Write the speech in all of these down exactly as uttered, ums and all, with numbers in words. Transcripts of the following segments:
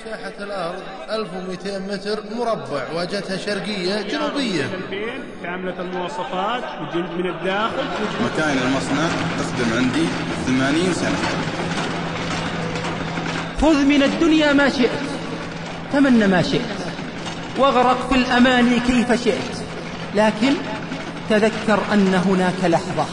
مساحة الأرض ألف ومئتين متر مربع، واجهتها شرقية جنوبية. كاملة المواصفات وجلد من الداخل. مكان المصنع تخدم عندي ثمانين سنة. خذ من الدنيا ما شئت، تمنى ما شئت، واغرق في الأماني كيف شئت، لكن تذكر أن هناك لحظة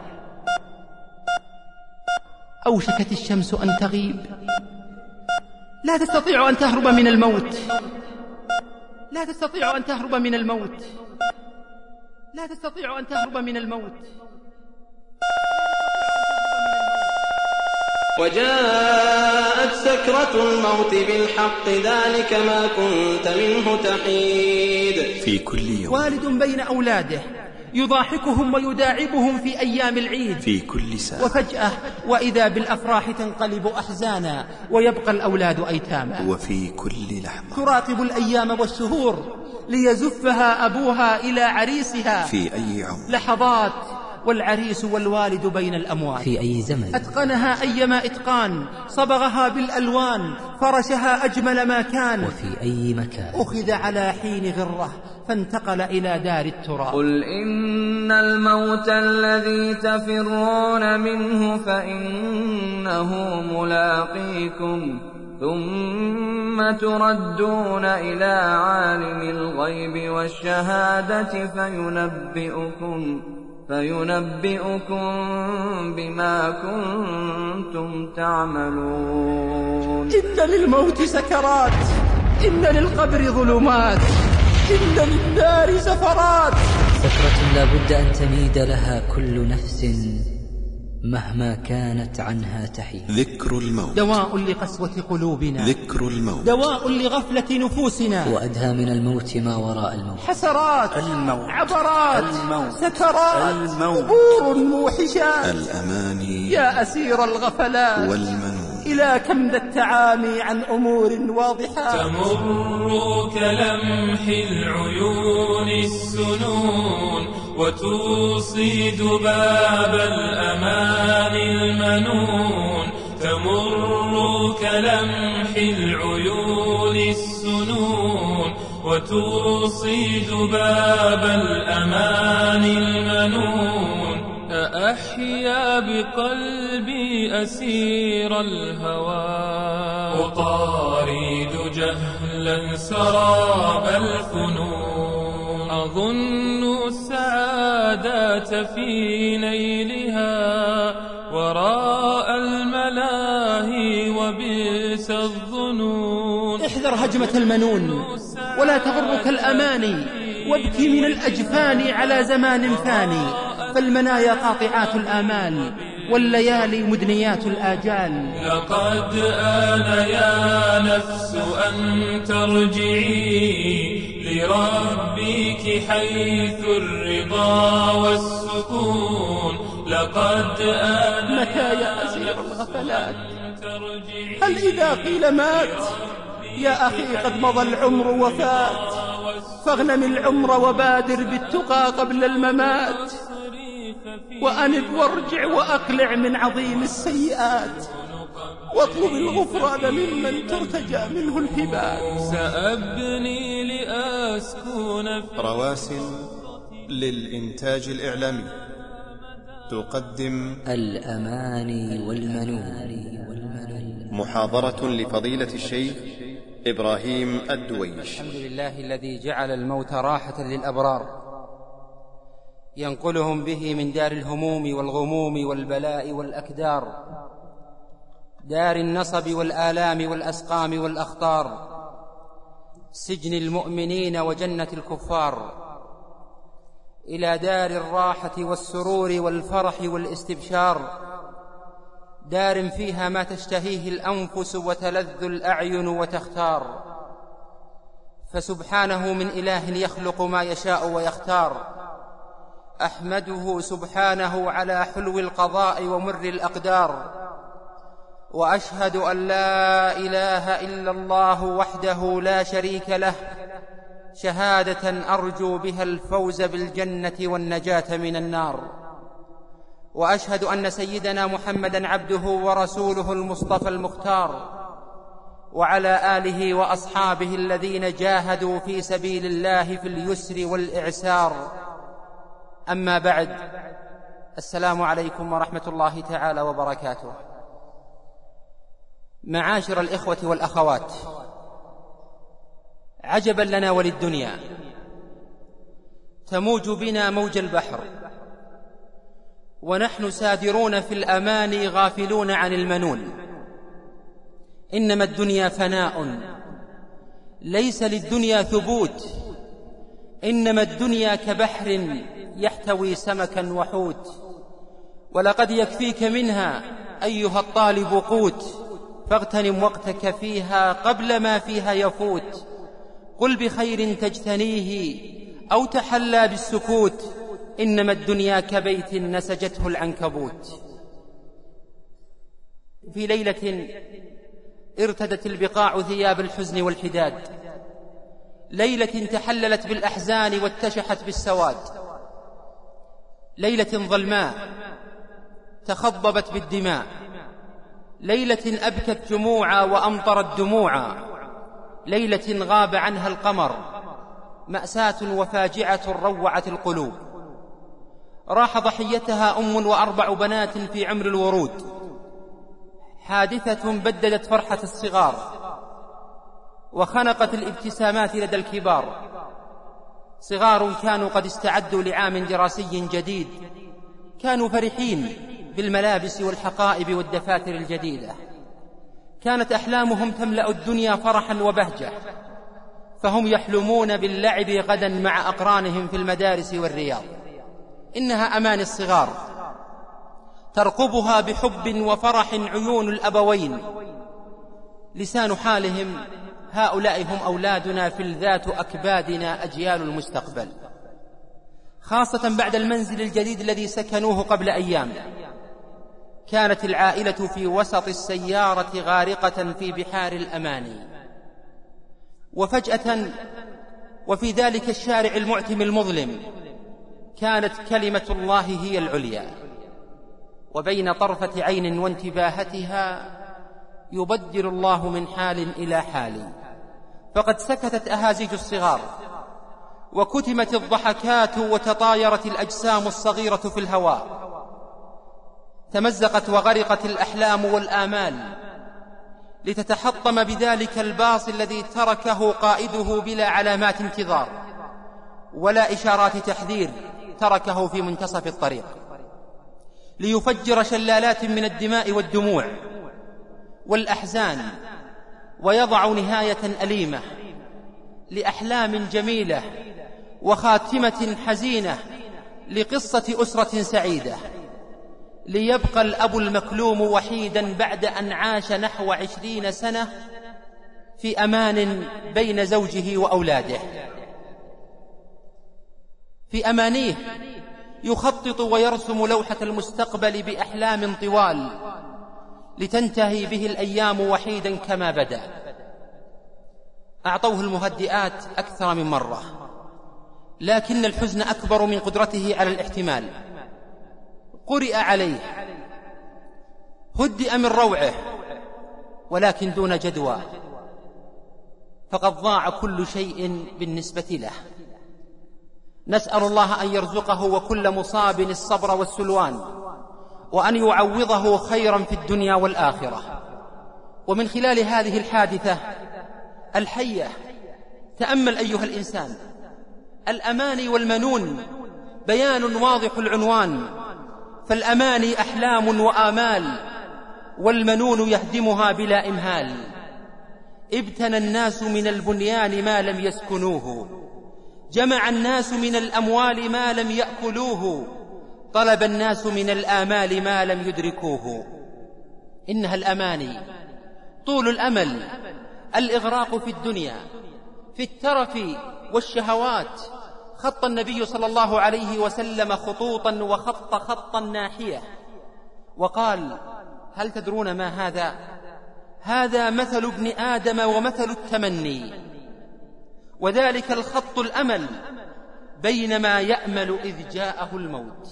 أوشكت الشمس أن تغيب. لا تستطيع أن تهرب من الموت، لا تستطيع أن تهرب من الموت، لا تستطيع أن تهرب من الموت. وجاءت سكرة الموت بالحق، ذلك ما كنت منه تحيد. في كل يوم والد بين أولاده يضاحكهم ويداعبهم في أيام العيد، في كل ساعة، وفجأة وإذا بالأفراح تنقلب أحزانا ويبقى الأولاد أيتاما. وفي كل لحظة تراقب الأيام والشهور ليزفها أبوها إلى عريسها في أي عمر، لحظات والعريس والوالد بين الأموات. في أي زمن أتقنها أيما إتقان، صبغها بالألوان، فرشها أجمل ما كان. وفي أي مكان أخذ على حين غرة فانتقل إلى دار التراب. قل إن الموت الذي تفرون منه فإنه ملاقيكم، ثم تردون إلى عالم الغيب والشهادة فينبئكم فينبئكم بما كنتم تعملون. إن للموت سكرات، إن للقبر ظلمات، إن للنار سفرات. سكرة لا بد أن تميد لها كل نفس مهما كانت عنها تحيد. ذكر الموت دواء لقسوة قلوبنا، ذكر الموت دواء لغفلة نفوسنا. وأدهى من الموت ما وراء الموت. حسرات الموت، عبرات الموت، سكرات، الموت، قبور موحشات. الأماني يا أسير الغفلات والمنون، إلى كم ذا التعامي عن أمور واضحات. تمر كلمح العيون السنون، وتوصي دباب الأمان المنون. تمر كلمح العيون السنون، وتوصي دباب الأمان المنون. أحيا بقلبي أسير الهوى، أطارد جهلا سراب الفنون. أظن السعادة في نيلها وراء الملاهي وبئس الظنون. احذر هجمة المنون ولا تغرك الأماني، وابكي من الأجفان على زمان فاني. فالمنايا قاطعات الآمال، والليالي مدنيات الآجال. لقد آن يا نفس أن ترجعي لربك حيث الرضا والسكون. لقد آن متى يا أسير الغفلات؟ هل إذا قيل مات؟ يا أخي قد مضى العمر وفات، فاغنم العمر وبادر بالتقى قبل الممات. وأنب وارجع وأقلع من عظيم السيئات، واطلب الغفران ممن ترتجى منه الهبات. سأبني لأسكن رواسل للإنتاج الإعلامي تقدم الأماني والمنون. محاضرة لفضيلة الشيخ إبراهيم الدويش. الحمد لله الذي جعل الموت راحة للأبرار، ينقلهم به من دار الهموم والغموم والبلاء والأكدار، دار النصب والآلام والأسقام والأخطار، سجن المؤمنين وجنة الكفار، إلى دار الراحة والسرور والفرح والاستبشار، دار فيها ما تشتهيه الأنفس وتلذ الأعين وتختار. فسبحانه من إله يخلق ما يشاء ويختار. أحمده سبحانه على حلو القضاء ومر الأقدار، وأشهد أن لا إله إلا الله وحده لا شريك له، شهادة أرجو بها الفوز بالجنة والنجاة من النار. وأشهد أن سيدنا محمدًا عبده ورسوله المصطفى المختار، وعلى آله وأصحابه الذين جاهدوا في سبيل الله في اليسر والإعسار. أما بعد، السلام عليكم ورحمة الله تعالى وبركاته. معاشر الإخوة والأخوات، عجبا لنا وللدنيا، تموج بنا موج البحر ونحن سادرون في الأماني غافلون عن المنون. إنما الدنيا فناء، ليس للدنيا ثبوت، إنما الدنيا كبحر يحتوي سمكا وحوت. ولقد يكفيك منها أيها الطالب قوت، فاغتنم وقتك فيها قبل ما فيها يفوت. قل بخير تجتنيه أو تحلى بالسكوت، إنما الدنيا كبيت نسجته العنكبوت. في ليلة ارتدت البقاع ثياب الحزن والحداد، ليلة تحللت بالأحزان واتشحت بالسواد، ليلة ظلماء تخضبت بالدماء، ليلة أبكت جموعا وأمطرت دموعا، ليلة غاب عنها القمر، مأساة وفاجعة روعت القلوب. راح ضحيتها أم وأربع بنات في عمر الورود، حادثة بددت فرحة الصغار وخنقت الابتسامات لدى الكبار. صغار كانوا قد استعدوا لعام دراسي جديد، كانوا فرحين بالملابس والحقائب والدفاتر الجديدة، كانت أحلامهم تملأ الدنيا فرحا وبهجة، فهم يحلمون باللعب غدا مع أقرانهم في المدارس والرياض. إنها أماني الصغار ترقبها بحب وفرح عيون الأبوين. لسان حالهم: هؤلاء هم أولادنا في الذات أكبادنا أجيال المستقبل. خاصة بعد المنزل الجديد الذي سكنوه قبل أيام، كانت العائلة في وسط السيارة غارقة في بحار الأماني، وفجأة وفي ذلك الشارع المعتم المظلم كانت كلمة الله هي العليا، وبين طرفة عين وانتباهتها يبدل الله من حال إلى حال. فقد سكتت أهازيج الصغار، وكتمت الضحكات، وتطايرت الأجسام الصغيرة في الهواء، تمزقت وغرقت الأحلام والآمال، لتتحطم بذلك الباص الذي تركه قائده بلا علامات انتظار ولا إشارات تحذير، تركه في منتصف الطريق ليفجر شلالات من الدماء والدموع والأحزان، ويضع نهاية أليمة لأحلام جميلة وخاتمة حزينة لقصة أسرة سعيدة، ليبقى الأب المكلوم وحيدا بعد أن عاش نحو عشرين سنة في أمان بين زوجه وأولاده. في أمانيه يخطط ويرسم لوحة المستقبل بأحلام طوال، لتنتهي به الأيام وحيدا كما بدأ. أعطوه المهدئات أكثر من مرة، لكن الحزن أكبر من قدرته على الاحتمال. قرئ عليه، هدئ من روعه، ولكن دون جدوى، فقد ضاع كل شيء بالنسبة له. نسأل الله أن يرزقه وكل مصاب الصبر والسلوان، وأن يعوضه خيرا في الدنيا والآخرة. ومن خلال هذه الحادثة الحية تأمل أيها الإنسان، الأماني والمنون بيان واضح العنوان، فالأماني أحلام وآمال، والمنون يهدمها بلا إمهال. ابتنى الناس من البنيان ما لم يسكنوه، جمع الناس من الأموال ما لم يأكلوه، طلب الناس من الآمال ما لم يدركوه. إنها الأماني طول الأمل، الإغراق في الدنيا، في الترف والشهوات. خط النبي صلى الله عليه وسلم خطوطا وخط خطا ناحية، وقال: هل تدرون ما هذا؟ هذا مثل ابن آدم ومثل التمني، وذلك الخط الأمل، بينما يأمل إذ جاءه الموت،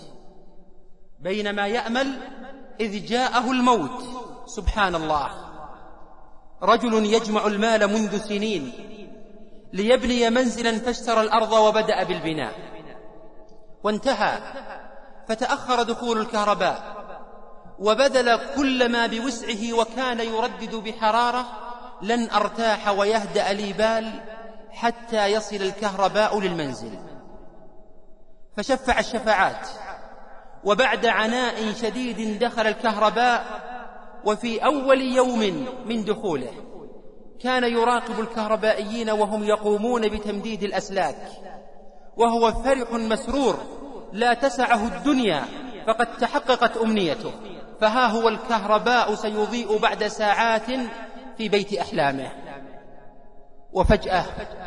بينما يأمل إذ جاءه الموت. سبحان الله، رجل يجمع المال منذ سنين ليبني منزلا فاشترى الأرض وبدأ بالبناء، وانتهى فتأخر دخول الكهرباء، وبذل كل ما بوسعه وكان يردد بحرارة: لن أرتاح ويهدأ لي بال حتى يصل الكهرباء للمنزل. فشفع الشفاعات، وبعد عناء شديد دخل الكهرباء. وفي أول يوم من دخوله كان يراقب الكهربائيين وهم يقومون بتمديد الأسلاك، وهو فرح مسرور لا تسعه الدنيا، فقد تحققت أمنيته، فها هو الكهرباء سيضيء بعد ساعات في بيت أحلامه. وفجأة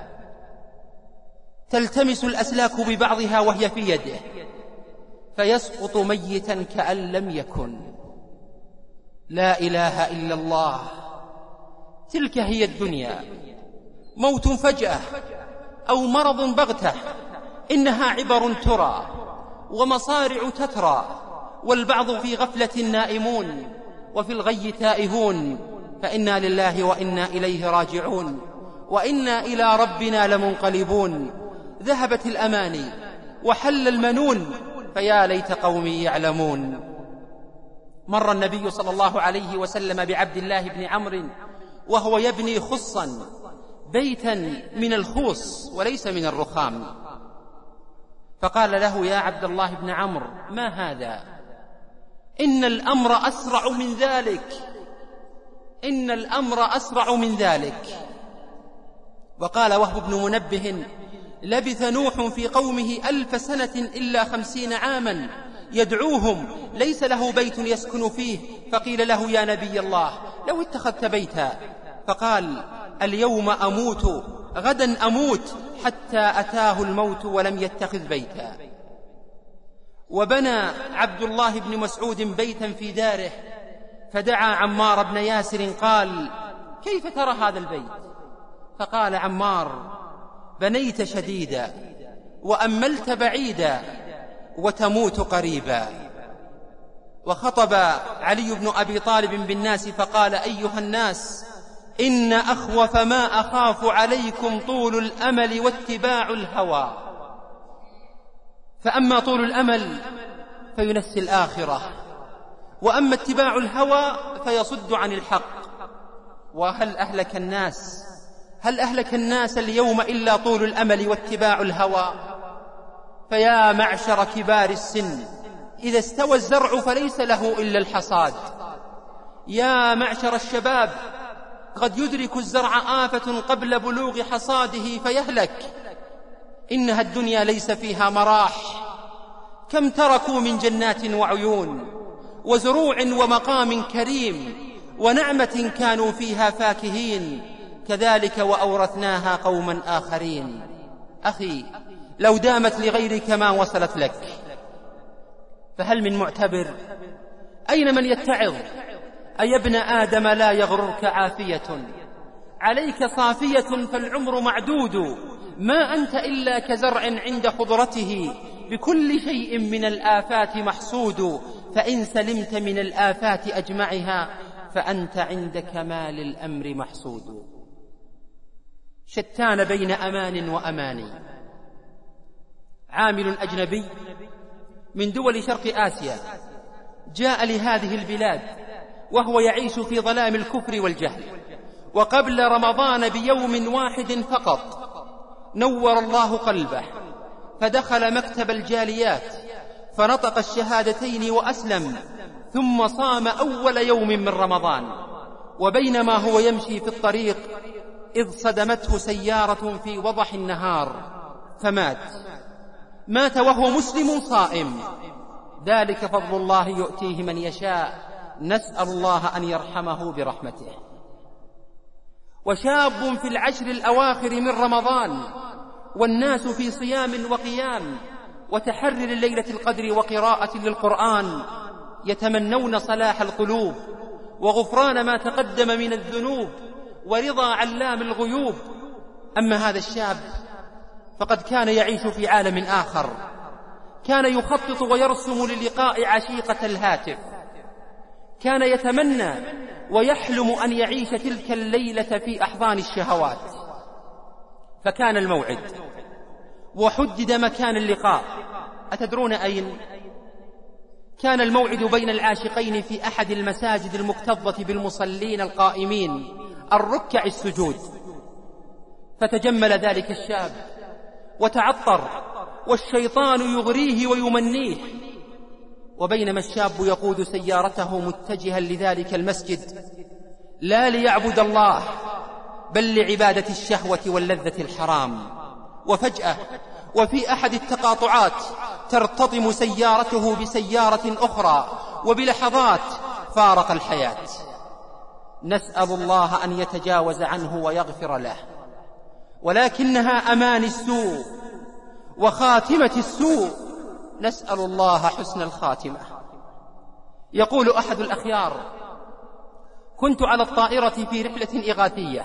تلتمس الأسلاك ببعضها وهي في يده، فيسقط ميتا كأن لم يكن. لا إله إلا الله. تلك هي الدنيا، موت فجأة أو مرض بغتة، إنها عبر ترى ومصارع تترى، والبعض في غفلة نائمون وفي الغي تائهون، فإنا لله وإنا إليه راجعون، وإنا إلى ربنا لمنقلبون. ذهبت الأماني وحل المنون، فيا ليت قومي يعلمون. مر النبي صلى الله عليه وسلم بعبد الله بن عمرو وهو يبني خصا، بيتا من الخوص وليس من الرخام، فقال له: يا عبد الله بن عمرو، ما هذا؟ إن الأمر أسرع من ذلك، إن الأمر أسرع من ذلك. وقال وهب بن منبه: لبث نوح في قومه ألف سنة إلا خمسين عاما يدعوهم، ليس له بيت يسكن فيه، فقيل له: يا نبي الله، لو اتخذت بيتا، فقال: اليوم أموت غدا أموت، حتى أتاه الموت ولم يتخذ بيتا. وبنى عبد الله بن مسعود بيتا في داره، فدعا عمار بن ياسر قال: كيف ترى هذا البيت؟ فقال عمار: بنيت شديدا وأملت بعيدا وتموت قريبا. وخطب علي بن أبي طالب بالناس فقال: أيها الناس، إن أخوف ما أخاف عليكم طول الأمل واتباع الهوى. فأما طول الأمل فينسي الآخرة، وأما اتباع الهوى فيصد عن الحق. وهل أهلك الناس هل أهلك الناس اليوم إلا طول الأمل واتباع الهوى؟ فيا معشر كبار السن، إذا استوى الزرع فليس له إلا الحصاد. يا معشر الشباب، قد يدرك الزرع آفة قبل بلوغ حصاده فيهلك. إنها الدنيا ليس فيها مراح، كم تركوا من جنات وعيون وزروع ومقام كريم ونعمة كانوا فيها فاكهين، كذلك وأورثناها قوما آخرين. أخي، لو دامت لغيرك ما وصلت لك، فهل من معتبر؟ أين من يتعظ؟ أي ابن آدم لا يغررك عافية، عليك صافية فالعمر معدود، ما أنت إلا كزرع عند خضرته، بكل شيء من الآفات محسود، فإن سلمت من الآفات أجمعها فأنت عند كمال الأمر محسود. شتان بين أمان وأماني. عامل أجنبي من دول شرق آسيا جاء لهذه البلاد وهو يعيش في ظلام الكفر والجهل، وقبل رمضان بيوم واحد فقط نور الله قلبه، فدخل مكتب الجاليات فنطق الشهادتين وأسلم، ثم صام أول يوم من رمضان. وبينما هو يمشي في الطريق إذ صدمته سيارة في وضح النهار فمات. مات وهو مسلم صائم، ذلك فضل الله يؤتيه من يشاء، نسأل الله أن يرحمه برحمته. وشاب في العشر الأواخر من رمضان والناس في صيام وقيام وتحرر ليلة القدر وقراءة للقرآن، يتمنون صلاح القلوب وغفران ما تقدم من الذنوب ورضا علام الغيوب. أما هذا الشاب فقد كان يعيش في عالم آخر، كان يخطط ويرسم للقاء عشيقة الهاتف، كان يتمنى ويحلم أن يعيش تلك الليلة في أحضان الشهوات. فكان الموعد وحدد مكان اللقاء. أتدرون أين؟ كان الموعد بين العاشقين في أحد المساجد المكتظة بالمصلين القائمين الركع السجود. فتجمل ذلك الشاب وتعطر والشيطان يغريه ويمنيه، وبينما الشاب يقود سيارته متجها لذلك المسجد لا ليعبد الله بل لعبادة الشهوة واللذة الحرام، وفجأة وفي أحد التقاطعات ترتطم سيارته بسيارة أخرى، وبلحظات فارق الحياة. نسأل الله أن يتجاوز عنه ويغفر له، ولكنها أمان السوء وخاتمة السوء. نسأل الله حسن الخاتمة. يقول أحد الأخيار: كنت على الطائرة في رحلة إغاثية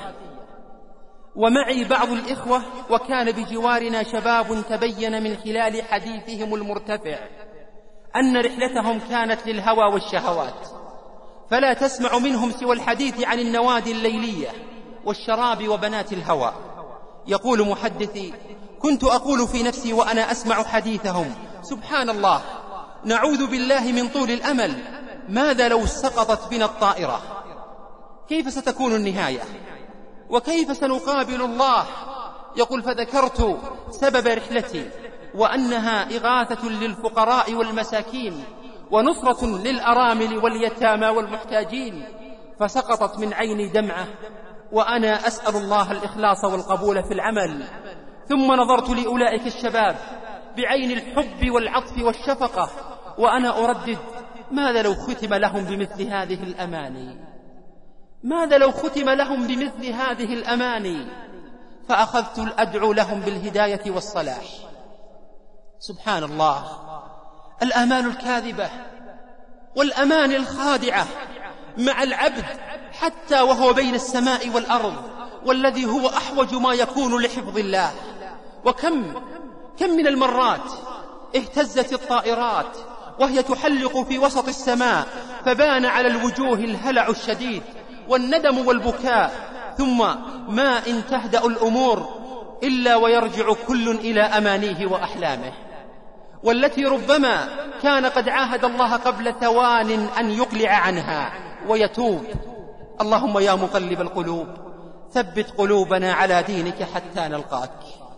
ومعي بعض الإخوة، وكان بجوارنا شباب تبين من خلال حديثهم المرتفع أن رحلتهم كانت للهوى والشهوات، فلا تسمع منهم سوى الحديث عن النوادي الليلية والشراب وبنات الهوى. يقول محدثي: كنت أقول في نفسي وأنا أسمع حديثهم: سبحان الله، نعوذ بالله من طول الأمل، ماذا لو سقطت بنا الطائرة؟ كيف ستكون النهاية؟ وكيف سنقابل الله؟ يقول: فذكرت سبب رحلتي وأنها إغاثة للفقراء والمساكين ونصرة للأرامل واليتامى والمحتاجين، فسقطت من عيني دمعة وأنا أسأل الله الإخلاص والقبول في العمل. ثم نظرت لأولئك الشباب بعين الحب والعطف والشفقة وأنا أردد: ماذا لو ختم لهم بمثل هذه الأماني؟ ماذا لو ختم لهم بمثل هذه الأماني؟ فأخذت الأدعو لهم بالهداية والصلاح. سبحان الله، الآمال الكاذبة والأمان الخادعة مع العبد حتى وهو بين السماء والأرض، والذي هو أحوج ما يكون لحفظ الله. وكم كم من المرات اهتزت الطائرات وهي تحلق في وسط السماء، فبان على الوجوه الهلع الشديد والندم والبكاء، ثم ما إن تهدأ الأمور إلا ويرجع كل إلى أمانيه وأحلامه، والتي ربما كان قد عاهد الله قبل ثوان أن يقلع عنها ويتوب. اللهم يا مقلب القلوب ثبت قلوبنا على دينك حتى نلقاك.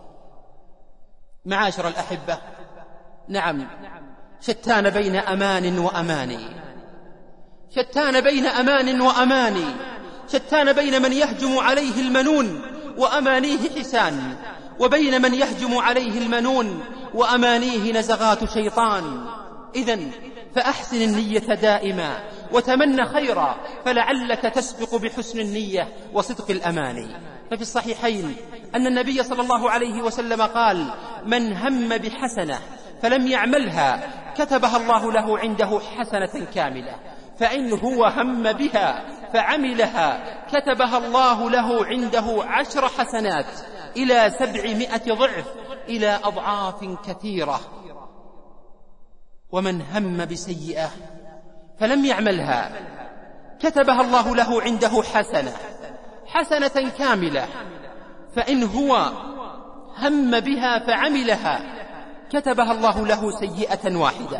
معاشر الأحبة، نعم، شتان بين أمان وأماني، شتان بين أمان وأماني، شتان بين من يهجم عليه المنون وأمانيه حسان، وبين من يهجم عليه المنون وأمانيه نزغات شيطان. إذن فأحسن النية دائما وتمنى خيرا، فلعلك تسبق بحسن النية وصدق الأماني. ففي الصحيحين أن النبي صلى الله عليه وسلم قال: من هم بحسنة فلم يعملها كتبها الله له عنده حسنة كاملة، فإن هو هم بها فعملها كتبها الله له عنده عشر حسنات إلى سبعمائة ضعف إلى أضعاف كثيرة. ومن هم بسيئة فلم يعملها كتبها الله له عنده حسنة حسنة كاملة، فإن هو هم بها فعملها كتبها الله له سيئة واحدة.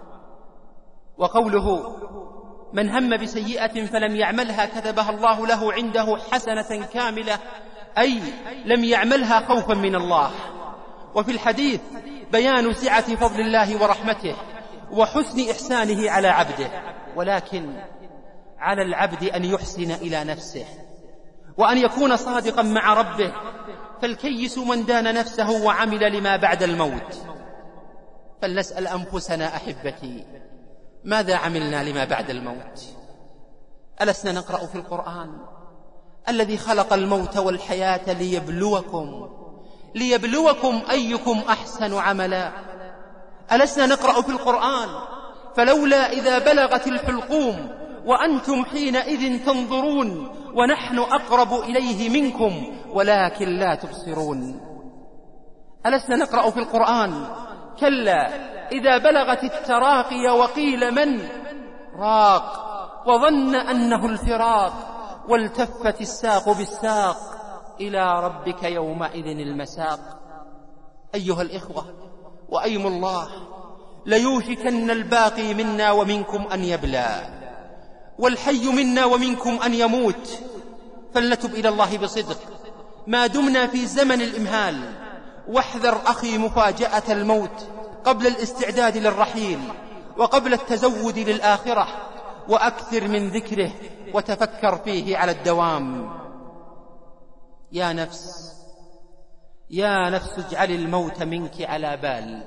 وقوله من هم بسيئة فلم يعملها كتبها الله له عنده حسنة كاملة، أي لم يعملها خوفا من الله. وفي الحديث بيان سعة فضل الله ورحمته وحسن إحسانه على عبده، ولكن على العبد أن يحسن إلى نفسه وأن يكون صادقا مع ربه، فالكيس من دان نفسه وعمل لما بعد الموت. فلنسأل أنفسنا أحبتي، ماذا عملنا لما بعد الموت؟ ألسنا نقرأ في القرآن الذي خلق الموت والحياة ليبلوكم ليبلوكم أيكم أحسن عملا؟ ألسنا نقرأ في القرآن فلولا إذا بلغت الحلقوم وأنتم حينئذ تنظرون ونحن أقرب إليه منكم ولكن لا تبصرون؟ ألسنا نقرأ في القرآن كلا إذا بلغت التراقي وقيل من راق وظن أنه الفراق والتفت الساق بالساق إلى ربك يومئذ المساق. أيها الإخوة وأيم الله، ليوشكن الباقي منا ومنكم أن يبلى، والحي منا ومنكم أن يموت، فلنتب إلى الله بصدق ما دمنا في زمن الإمهال. واحذر أخي مفاجأة الموت قبل الاستعداد للرحيل وقبل التزود للآخرة، وأكثر من ذكره وتفكر فيه على الدوام. يا نفس يا نفس اجعل الموت منك على بال.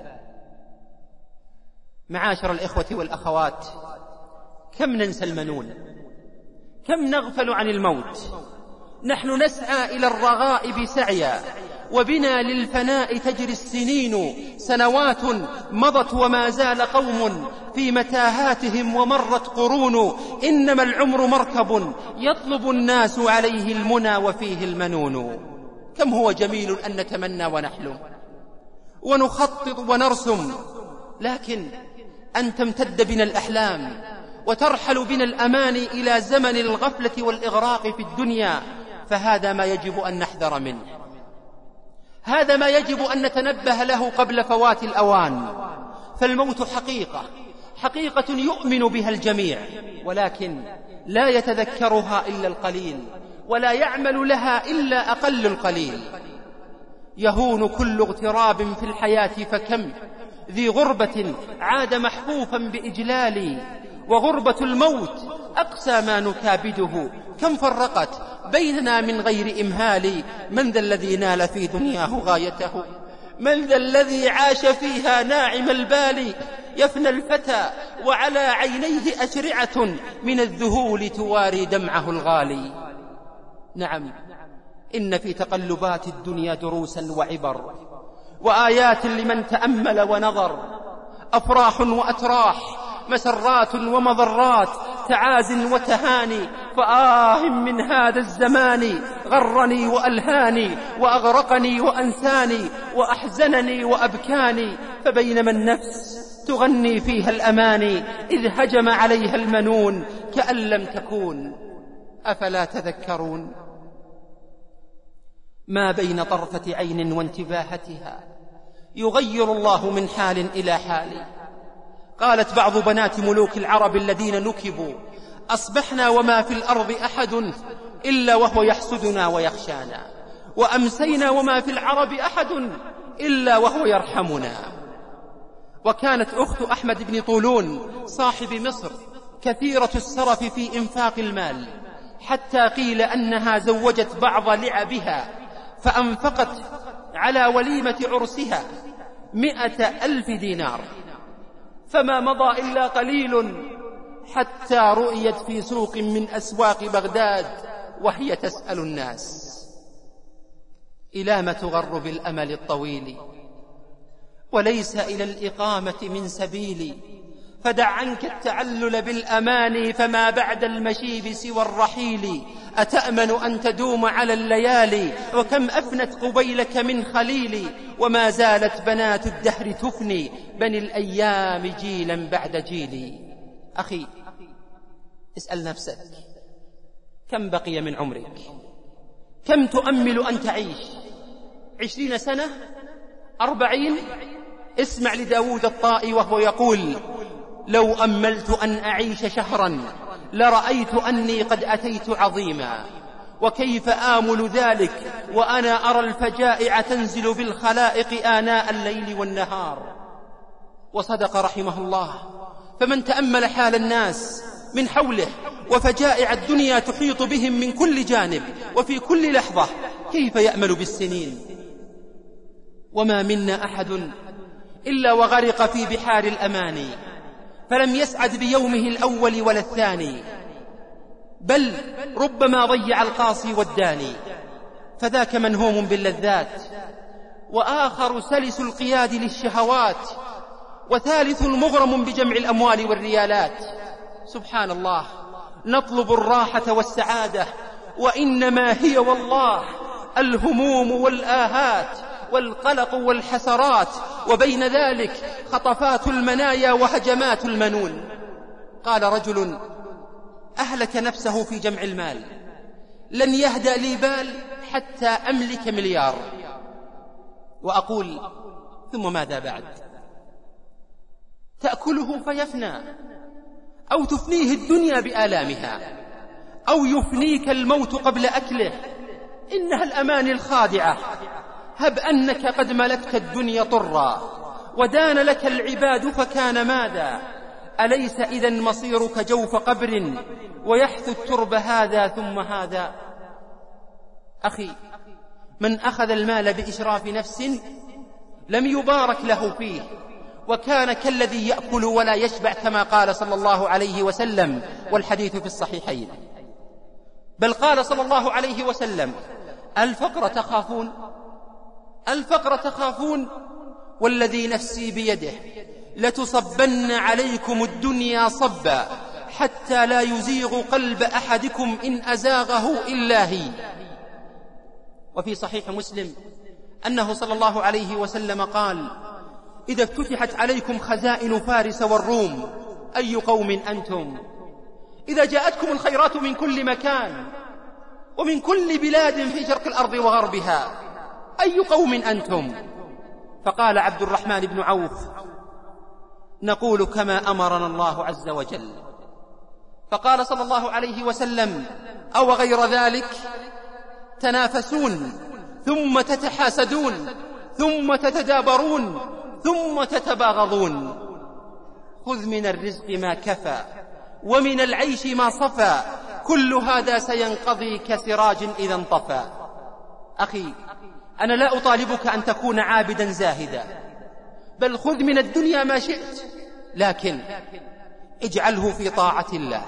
معاشر الإخوة والأخوات، كم ننسى المنون، كم نغفل عن الموت. نحن نسعى إلى الرغائب سعيا، وبنا للفناء تجري السنين. سنوات مضت وما زال قوم في متاهاتهم ومرت قرون. إنما العمر مركب يطلب الناس عليه المنى وفيه المنون. كم هو جميل أن نتمنى ونحلم ونخطط ونرسم، لكن أن تمتد بنا الأحلام وترحل بنا الأماني إلى زمن الغفلة والإغراق في الدنيا، فهذا ما يجب أن نحذر منه، هذا ما يجب أن نتنبه له قبل فوات الأوان. فالموت حقيقة، حقيقة يؤمن بها الجميع، ولكن لا يتذكرها إلا القليل، ولا يعمل لها إلا أقل القليل. يهون كل اغتراب في الحياة، فكم ذي غربة عاد محفوفا بإجلال. وغربة الموت أقسى ما نكابده، كم فرقت بيننا من غير إمهال. من ذا الذي نال في دنياه غايته؟ من ذا الذي عاش فيها ناعم البال؟ يفنى الفتى وعلى عينيه أشرعة من الذهول تواري دمعه الغالي. نعم، إن في تقلبات الدنيا دروسا وعبر وآيات لمن تأمل ونظر. أفراح وأتراح، مسرات ومضرات، تعاز وتهاني. فآه من هذا الزمان غرني وألهاني، وأغرقني وأنساني، وأحزنني وأبكاني. فبينما النفس تغني فيها الأماني، إذ هجم عليها المنون كأن لم تكون. أفلا تذكرون؟ ما بين طرفة عين وانتباهتها يغير الله من حال إلى حال. قالت بعض بنات ملوك العرب الذين نكبوا: أصبحنا وما في الأرض أحد إلا وهو يحسدنا ويخشانا، وأمسينا وما في العرب أحد إلا وهو يرحمنا. وكانت أخت أحمد بن طولون صاحب مصر كثيرة السرف في إنفاق المال، حتى قيل أنها زوجت بعض لعبها فأنفقت على وليمة عرسها مئة ألف دينار، فما مضى إلا قليل حتى رؤيت في سوق من أسواق بغداد وهي تسأل الناس: إلى ما تغر بالأمل الطويل وليس إلى الإقامة من سبيل؟ فدع عنك التعلل بالأماني، فما بعد المشيب سوى الرحيل. أتأمن أن تدوم على الليالي، وكم أفنت قبيلك من خليل. وما زالت بنات الدهر تفني بني الأيام جيلا بعد جيل. أخي، اسأل نفسك: كم بقي من عمرك؟ كم تؤمل أن تعيش؟ عشرين سنة؟ أربعين؟ اسمع لداود الطائي وهو يقول: لو أملت أن أعيش شهرا لرأيت أني قد أتيت عظيما، وكيف آمل ذلك وأنا أرى الفجائع تنزل بالخلائق آناء الليل والنهار. وصدق رحمه الله، فمن تأمل حال الناس من حوله وفجائع الدنيا تحيط بهم من كل جانب وفي كل لحظة، كيف يأمل بالسنين؟ وما منا أحد إلا وغرق في بحار الأماني، فلم يسعد بيومه الأول ولا الثاني، بل ربما ضيع القاصي والداني. فذاك منهوم باللذات، وآخر سلس القياد للشهوات، وثالث مغرم بجمع الأموال والريالات. سبحان الله، نطلب الراحة والسعادة، وإنما هي والله الهموم والآهات والقلق والحسرات، وبين ذلك خطفات المنايا وهجمات المنون. قال رجل: أهلك نفسه في جمع المال. لن يهدأ لي بال حتى أملك مليار. وأقول ثم ماذا بعد؟ تأكله فيفنى، أو تفنيه الدنيا بآلامها، أو يفنيك الموت قبل أكله. إنها الأماني الخادعة. هب أنك قد ملكت الدنيا طرا، ودان لك العباد فكان ماذا؟ أليس إذن مصيرك جوف قبر، ويحث الترب هذا ثم هذا؟ أخي، من أخذ المال بإشراف نفس لم يبارك له فيه، وكان كالذي يأكل ولا يشبع، كما قال صلى الله عليه وسلم، والحديث في الصحيحين. بل قال صلى الله عليه وسلم: الفقر تخافون، الفقر تخافون، والذي نفسي بيده لتصبن عليكم الدنيا صبا حتى لا يزيغ قلب أحدكم إن أزاغه إلا هي. وفي صحيح مسلم أنه صلى الله عليه وسلم قال: إذا افتتحت عليكم خزائن فارس والروم أي قوم أنتم؟ إذا جاءتكم الخيرات من كل مكان ومن كل بلاد في شرق الأرض وغربها أي قوم أنتم؟ فقال عبد الرحمن بن عوف: نقول كما أمرنا الله عز وجل. فقال صلى الله عليه وسلم: أو غير ذلك؟ تنافسون ثم تتحاسدون ثم تتدابرون ثم تتباغضون. خذ من الرزق ما كفى ومن العيش ما صفى، كل هذا سينقضي كسراج إذا انطفى. أخي، أنا لا أطالبك أن تكون عابدا زاهدا، بل خذ من الدنيا ما شئت، لكن اجعله في طاعة الله،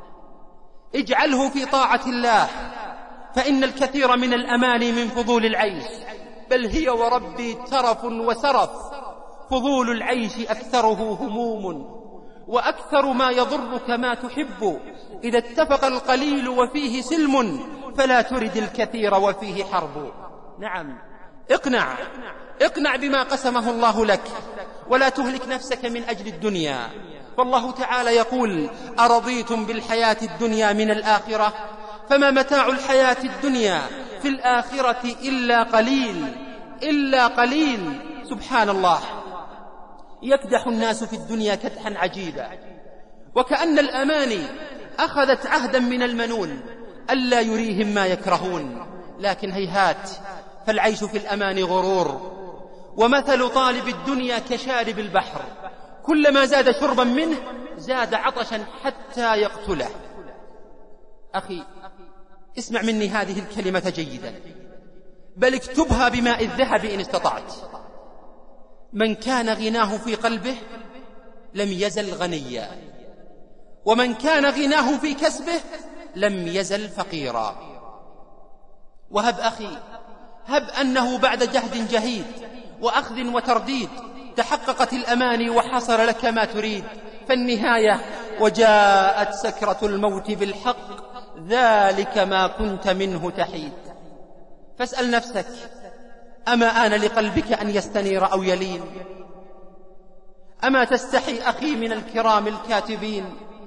اجعله في طاعة الله، فإن الكثير من الأماني من فضول العيش، بل هي وربي ترف وسرف. فضول العيش أكثره هموم، وأكثر ما يضرك ما تحب. إذا اتفق القليل وفيه سلم، فلا ترد الكثير وفيه حرب. نعم، اقنع اقنع بما قسمه الله لك، ولا تهلك نفسك من أجل الدنيا. فالله تعالى يقول: أرضيتم بالحياة الدنيا من الآخرة؟ فما متاع الحياة الدنيا في الآخرة إلا قليل إلا قليل. سبحان الله، يكدح الناس في الدنيا كدحا عجيبا، وكأن الأماني أخذت عهدا من المنون ألا يريهم ما يكرهون. لكن هيهات، فالعيش في الأمان غرور، ومثل طالب الدنيا كشارب البحر، كلما زاد شربا منه زاد عطشا حتى يقتله. أخي، اسمع مني هذه الكلمة جيدا، بل اكتبها بماء الذهب إن استطعت: من كان غناه في قلبه لم يزل غنيا، ومن كان غناه في كسبه لم يزل فقيرا. وهب أخي، هب أنه بعد جهد جهيد وأخذ وترديد تحققت الأماني وحصل لك ما تريد، فالنهاية: وجاءت سكرة الموت بالحق ذلك ما كنت منه تحيد. فاسأل نفسك: أما آن لقلبك أن يستنير أو يلين؟ أما تستحي أخي من الكرام الكاتبين؟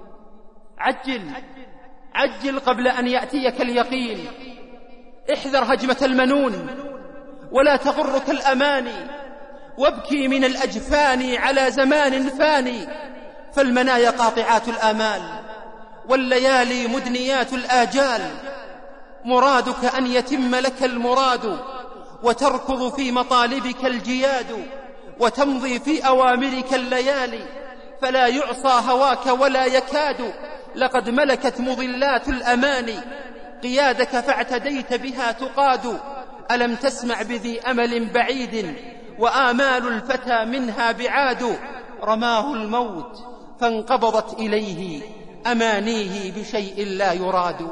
عجل عجل قبل أن يأتيك اليقين. احذر هجمة المنون، ولا تغرك الأماني، وابكي من الأجفان على زمان فاني. فالمنايا قاطعات الآمال، والليالي مدنيات الآجال. مرادك أن يتم لك المراد، وتركض في مطالبك الجياد، وتمضي في أوامرك الليالي، فلا يعصى هواك ولا يكاد. لقد ملكت مضلات الأماني قيادك، فاعتديت بها تقاد. ألم تسمع بذي أمل بعيد، وآمال الفتى منها بعاد. رماه الموت فانقبضت إليه أمانيه بشيء لا يراد.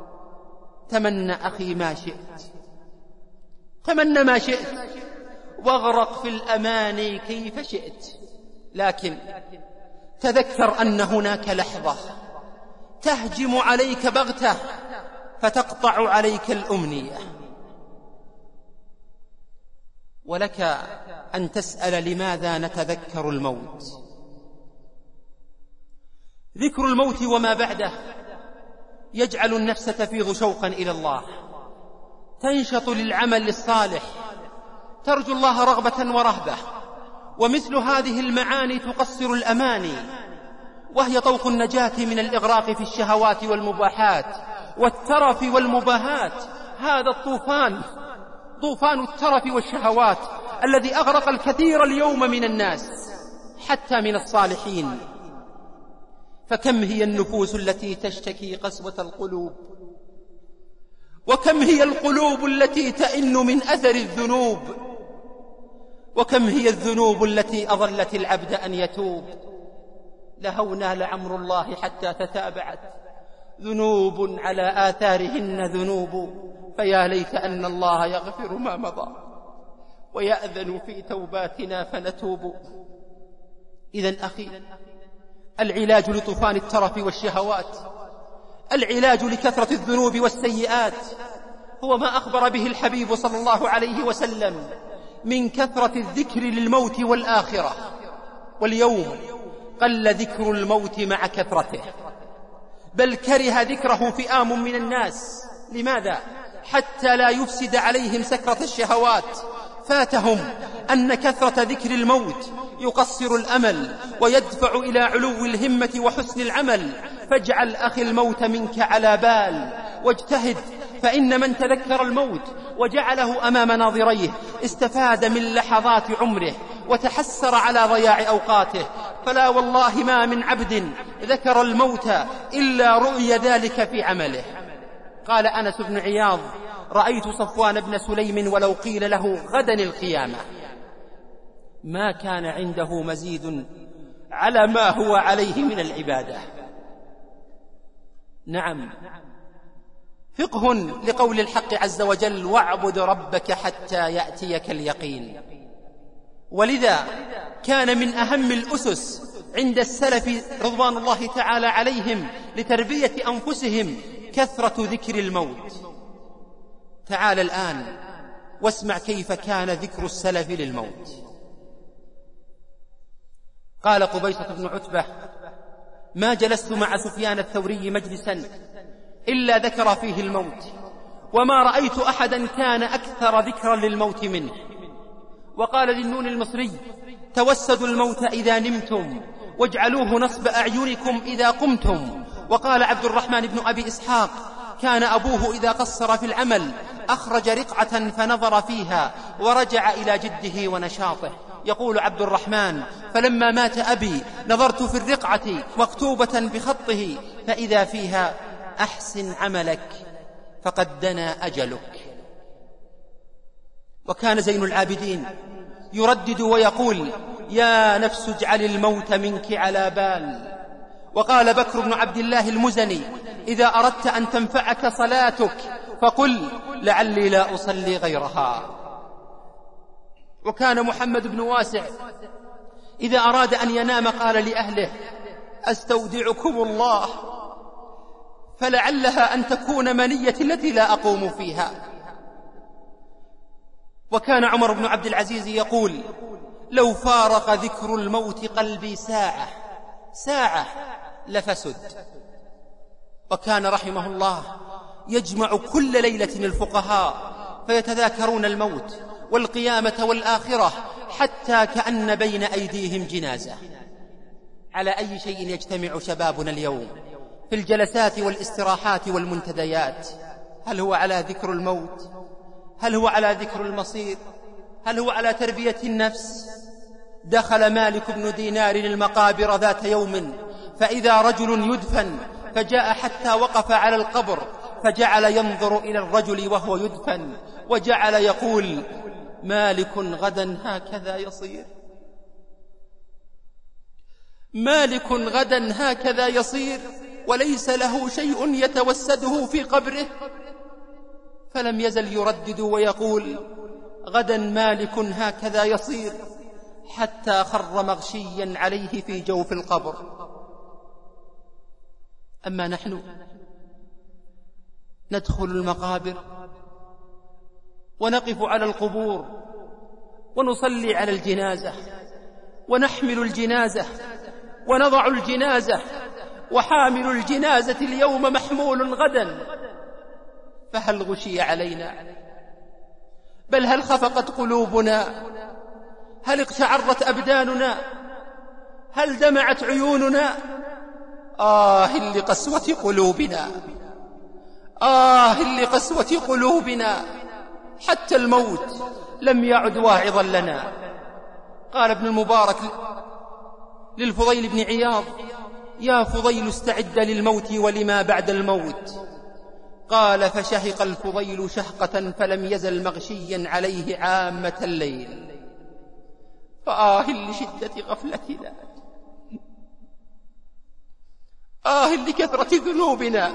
تمنى أخي ما شئت، تمنى ما شئت، واغرق في الأماني كيف شئت، لكن تذكر أن هناك لحظة تهجم عليك بغتة فتقطع عليك الأمنية. ولك أن تسأل: لماذا نتذكر الموت؟ ذكر الموت وما بعده يجعل النفس تفيض شوقا إلى الله، تنشط للعمل الصالح، ترجو الله رغبة ورهبة. ومثل هذه المعاني تقصر الأماني، وهي طوق النجاة من الإغراق في الشهوات والمباحات والترف والمباهات. هذا الطوفان، طوفان الترف والشهوات، الذي أغرق الكثير اليوم من الناس حتى من الصالحين. فكم هي النفوس التي تشتكي قسوة القلوب، وكم هي القلوب التي تئن من أثر الذنوب، وكم هي الذنوب التي أضلت العبد أن يتوب. لهونا لعمر الله حتى تتابعت ذنوب على آثارهن ذنوب، فيا ليت أن الله يغفر ما مضى ويأذن في توباتنا فنتوب. إذن أخي، العلاج لطوفان الترف والشهوات، العلاج لكثرة الذنوب والسيئات، هو ما أخبر به الحبيب صلى الله عليه وسلم من كثرة الذكر للموت والآخرة. واليوم قل ذكر الموت مع كثرته، بل كره ذكره فئام من الناس. لماذا؟ حتى لا يفسد عليهم سكرة الشهوات. فاتهم أن كثرة ذكر الموت يقصر الأمل ويدفع إلى علو الهمة وحسن العمل. فاجعل أخي الموت منك على بال واجتهد، فإن من تذكر الموت وجعله أمام ناظريه استفاد من لحظات عمره وتحسر على ضياع أوقاته. فلا والله ما من عبد ذكر الموت إلا رؤي ذلك في عمله. قال أنس بن عياض: رأيت صفوان بن سليم ولو قيل له غدا القيامة ما كان عنده مزيد على ما هو عليه من العبادة. نعم، فقه لقول الحق عز وجل: واعبد ربك حتى يأتيك اليقين. ولذا كان من أهم الأسس عند السلف رضوان الله تعالى عليهم لتربية أنفسهم كثرة ذكر الموت. تعال الآن واسمع كيف كان ذكر السلف للموت. قال قبيصة بن عتبة: ما جلست مع سفيان الثوري مجلسا إلا ذكر فيه الموت، وما رأيت أحدا كان أكثر ذكرا للموت منه. وقال للنون المصري: توسدوا الموت إذا نمتم، واجعلوه نصب أعينكم إذا قمتم. وقال عبد الرحمن بن أبي إسحاق: كان أبوه إذا قصر في العمل أخرج رقعة فنظر فيها ورجع إلى جده ونشاطه. يقول عبد الرحمن: فلما مات أبي نظرت في الرقعة مكتوبة بخطه فإذا فيها: أحسن عملك فقد دنا أجلك. وكان زين العابدين يردد ويقول: يا نفس اجعل الموت منك على بال. وقال بكر بن عبد الله المزني: إذا أردت أن تنفعك صلاتك فقل لعلي لا أصلي غيرها. وكان محمد بن واسع إذا أراد أن ينام قال لأهله: أستودعكم الله فلعلها أن تكون منيتي التي لا أقوم فيها. وكان عمر بن عبد العزيز يقول: لو فارق ذكر الموت قلبي ساعة ساعة لفسد. وكان رحمه الله يجمع كل ليلة الفقهاء فيتذاكرون الموت والقيامة والآخرة حتى كأن بين أيديهم جنازة. على أي شيء يجتمع شبابنا اليوم في الجلسات والاستراحات والمنتديات؟ هل هو على ذكر الموت؟ هل هو على ذكر المصير؟ هل هو على تربية النفس؟ دخل مالك بن دينار المقابر ذات يوم فإذا رجل يدفن، فجاء حتى وقف على القبر فجعل ينظر إلى الرجل وهو يدفن وجعل يقول: مالك غدا هكذا يصير، مالك غدا هكذا يصير، وليس له شيء يتوسده في قبره. فلم يزل يردد ويقول: غدا مالك هكذا يصير، حتى خر مغشيا عليه في جوف القبر. أما نحن ندخل المقابر ونقف على القبور ونصلي على الجنازة ونحمل الجنازة ونضع الجنازة وحامل الجنازة اليوم محمول غدا، فهل غشي علينا؟ بل هل خفقت قلوبنا؟ هل اقشعرت أبداننا؟ هل دمعت عيوننا؟ آه لقسوة قلوبنا، آه لقسوة قلوبنا، حتى الموت لم يعد واعظا لنا. قال ابن المبارك للفضيل بن عياض: يا فضيل استعد للموت ولما بعد الموت. قال: فشهق الفضيل شهقة فلم يزل مغشيا عليه عامة الليل. فآه لشدة غفلتنا، آه لكثرة ذنوبنا،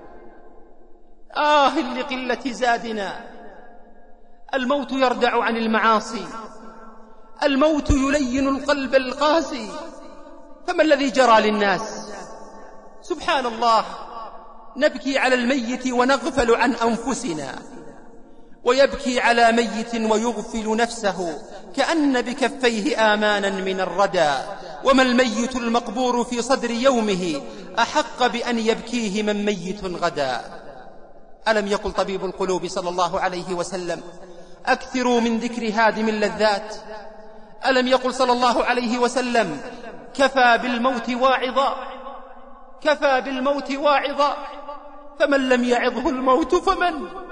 آه لقلة زادنا. الموت يردع عن المعاصي، الموت يلين القلب القاسي. فما الذي جرى للناس؟ سبحان الله، نبكي على الميت ونغفل عن أنفسنا، ويبكي على ميت ويغفل نفسه كأن بكفيه آمانا من الردى. وما الميت المقبور في صدر يومه أحق بأن يبكيه من ميت غدا. ألم يقل طبيب القلوب صلى الله عليه وسلم: أكثروا من ذكر هادم اللذات؟ ألم يقل صلى الله عليه وسلم: كفى بالموت واعظا، كفى بالموت واعظا؟ فمن لم يعظه الموت فمن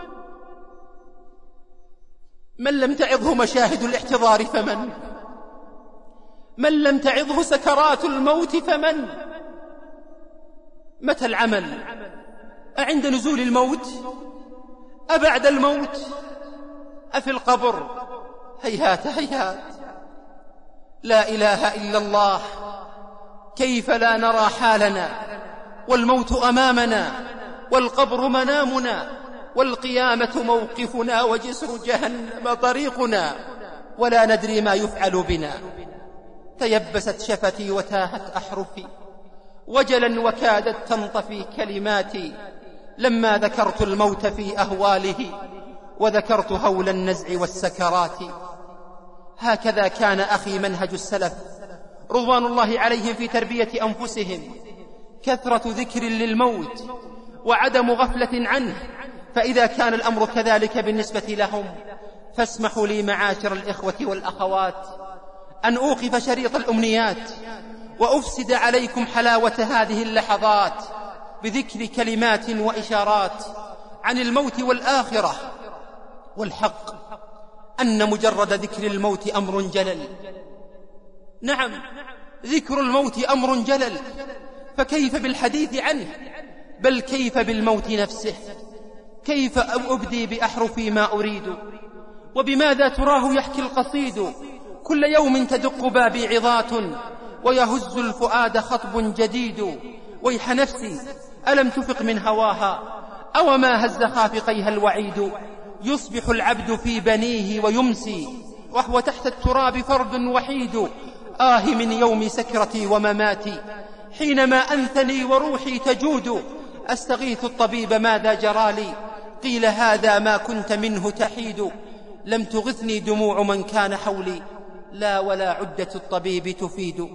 من لم تعظه مشاهد الاحتضار فمن من لم تعظه سكرات الموت فمن متى العمل؟ أعند نزول الموت؟ أبعد الموت؟ أفي القبر؟ هيهات هيهات. لا إله إلا الله. كيف لا نرى حالنا والموت أمامنا والقبر منامنا والقيامة موقفنا وجسر جهنم طريقنا، ولا ندري ما يفعل بنا. تيبست شفتي وتاهت أحرفي وجلا وكادت تنطفي كلماتي لما ذكرت الموت في أهواله وذكرت هول النزع والسكرات. هكذا كان أخي منهج السلف رضوان الله عليهم في تربية أنفسهم، كثرة ذكر للموت وعدم غفلة عنه. فإذا كان الأمر كذلك بالنسبة لهم، فاسمحوا لي معاشر الإخوة والأخوات أن أوقف شريط الأمنيات وأفسد عليكم حلاوة هذه اللحظات بذكر كلمات وإشارات عن الموت والآخرة. والحق أن مجرد ذكر الموت أمر جلل. نعم، ذكر الموت أمر جلل، فكيف بالحديث عنه؟ بل كيف بالموت نفسه؟ كيف أبدي بأحرفي ما أريد؟ وبماذا تراه يحكي القصيد؟ كل يوم تدق بابي عظات ويهز الفؤاد خطب جديد. ويح نفسي ألم تفق من هواها؟ أو ما هز خافقيها الوعيد؟ يصبح العبد في بنيه ويمسي وهو تحت التراب فرد وحيد. آه من يوم سكرتي ومماتي حينما أنثني وروحي تجود. أستغيث الطبيب ماذا جرالي؟ قيل هذا ما كنت منه تحيد. لم تغثني دموع من كان حولي، لا ولا عدة الطبيب تفيد.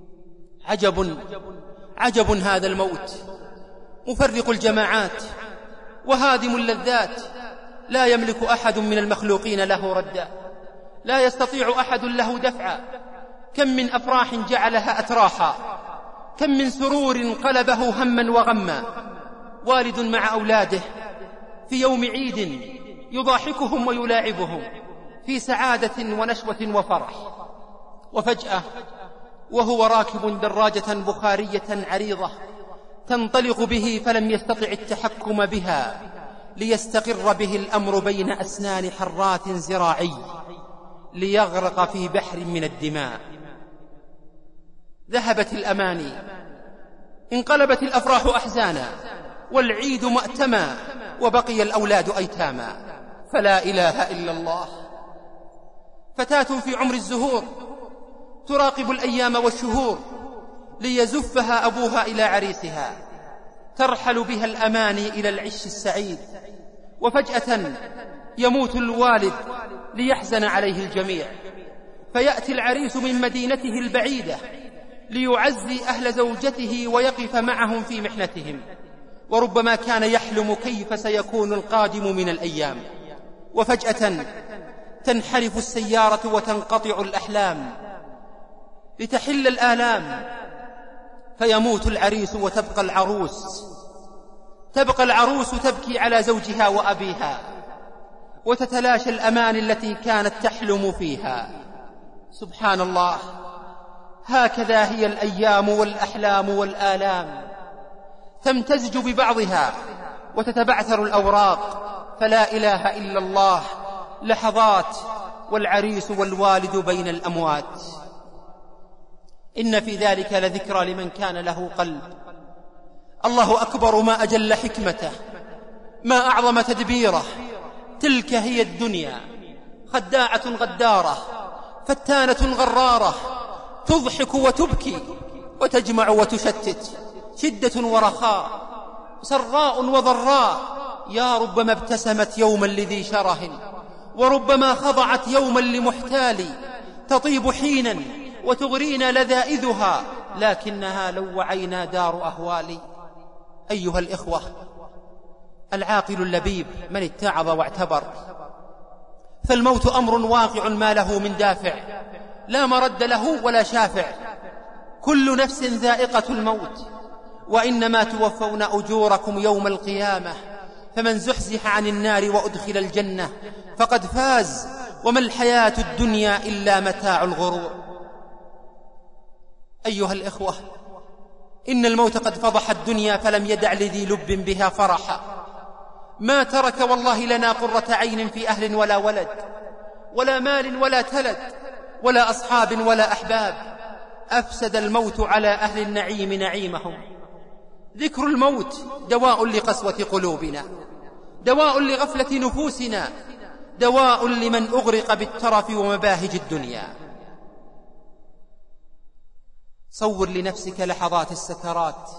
عجب عجب هذا الموت، مفرق الجماعات وهادم اللذات. لا يملك أحد من المخلوقين له ردا، لا يستطيع أحد له دفعا. كم من أفراح جعلها أتراحا، كم من سرور قلبه هما وغما. والد مع أولاده في يوم عيد يضاحكهم ويلاعبهم في سعادة ونشوة وفرح، وفجأة وهو راكب دراجة بخارية عريضة تنطلق به فلم يستطع التحكم بها ليستقر به الأمر بين أسنان حرات زراعي ليغرق في بحر من الدماء. ذهبت الأماني، انقلبت الأفراح أحزانا، والعيد مأتما، وبقي الأولاد أيتاما. فلا إله إلا الله. فتاة في عمر الزهور تراقب الأيام والشهور ليزفها أبوها إلى عريسها، ترحل بها الأماني إلى العش السعيد. وفجأة يموت الوالد ليحزن عليه الجميع، فيأتي العريس من مدينته البعيدة ليعزي أهل زوجته ويقف معهم في محنتهم، وربما كان يحلم كيف سيكون القادم من الأيام، وفجأة تنحرف السيارة وتنقطع الأحلام لتحل الآلام، فيموت العريس وتبقى العروس تبقى العروس تبكي على زوجها وأبيها، وتتلاشى الأمان التي كانت تحلم فيها. سبحان الله، هكذا هي الأيام والأحلام والآلام، تمتزج ببعضها وتتبعثر الأوراق، فلا إله إلا الله، لحظات والعريس والوالد بين الأموات. إن في ذلك لذكرى لمن كان له قلب. الله أكبر، ما أجل حكمته، ما أعظم تدبيره. تلك هي الدنيا، خداعة غدارة، فتانة غرارة، تضحك وتبكي وتجمع وتشتت، شدة ورخاء، سراء وضراء. يا ربما ابتسمت يوما لذي شره، وربما خضعت يوما لمحتال، تطيب حينا وتغرينا لذائذها، لكنها لو وعينا دار أهوالي. أيها الإخوة، العاقل اللبيب من اتعظ واعتبر، فالموت أمر واقع ما له من دافع، لا مرد له ولا شافع. كل نفس ذائقة الموت، وإنما توفون أجوركم يوم القيامة، فمن زحزح عن النار وأدخل الجنة فقد فاز، وما الحياة الدنيا إلا متاع الغرور. أيها الإخوة، إن الموت قد فضح الدنيا فلم يدع لذي لب بها فرحا، ما ترك والله لنا قرة عين في أهل ولا ولد، ولا مال ولا تلد، ولا أصحاب ولا أحباب. أفسد الموت على أهل النعيم نعيمهم. ذكر الموت دواء لقسوة قلوبنا، دواء لغفلة نفوسنا، دواء لمن أغرق بالترف ومباهج الدنيا. صور لنفسك لحظات السكرات.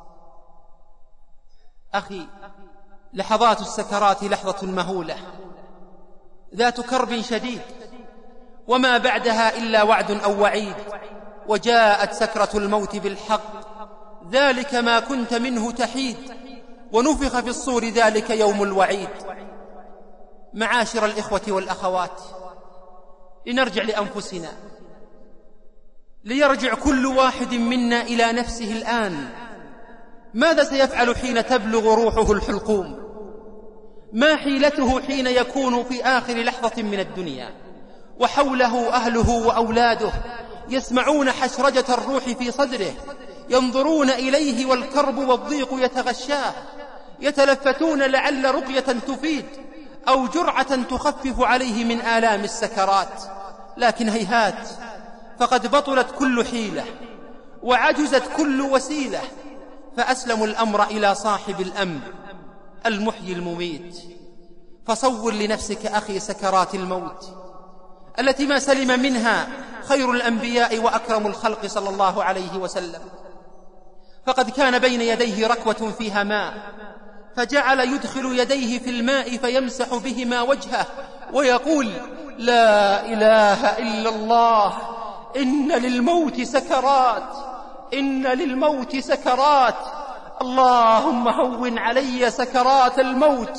أخي، لحظات السكرات لحظة مهولة ذات كرب شديد، وما بعدها إلا وعد أو وعيد. وجاءت سكرة الموت بالحق، ذلك ما كنت منه تحيد، ونفخ في الصور، ذلك يوم الوعيد. معاشر الإخوة والأخوات، لنرجع لأنفسنا، ليرجع كل واحد منا إلى نفسه الآن. ماذا سيفعل حين تبلغ روحه الحلقوم؟ ما حيلته حين يكون في آخر لحظة من الدنيا، وحوله أهله وأولاده يسمعون حشرجة الروح في صدره، ينظرون إليه والكرب والضيق يتغشاه، يتلفتون لعل رقية تفيد أو جرعة تخفف عليه من آلام السكرات. لكن هيهات، فقد بطلت كل حيلة وعجزت كل وسيلة، فأسلموا الأمر إلى صاحب الأمر المحيي المميت. فصور لنفسك أخي سكرات الموت التي ما سلم منها خير الأنبياء وأكرم الخلق صلى الله عليه وسلم، فقد كان بين يديه ركوة فيها ماء، فجعل يدخل يديه في الماء فيمسح بهما وجهه ويقول: لا إله إلا الله، إن للموت سكرات، إن للموت سكرات، اللهم هون علي سكرات الموت.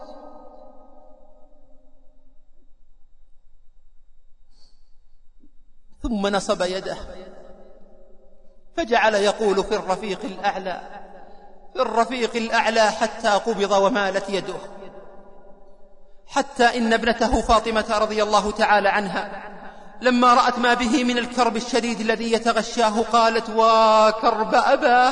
ثم نصب يده فجعل يقول في الرفيق الأعلى، في الرفيق الأعلى، حتى قبض ومالت يده، حتى إن ابنته فاطمة رضي الله تعالى عنها لما رأت ما به من الكرب الشديد الذي يتغشاه قالت: وكرب أباه.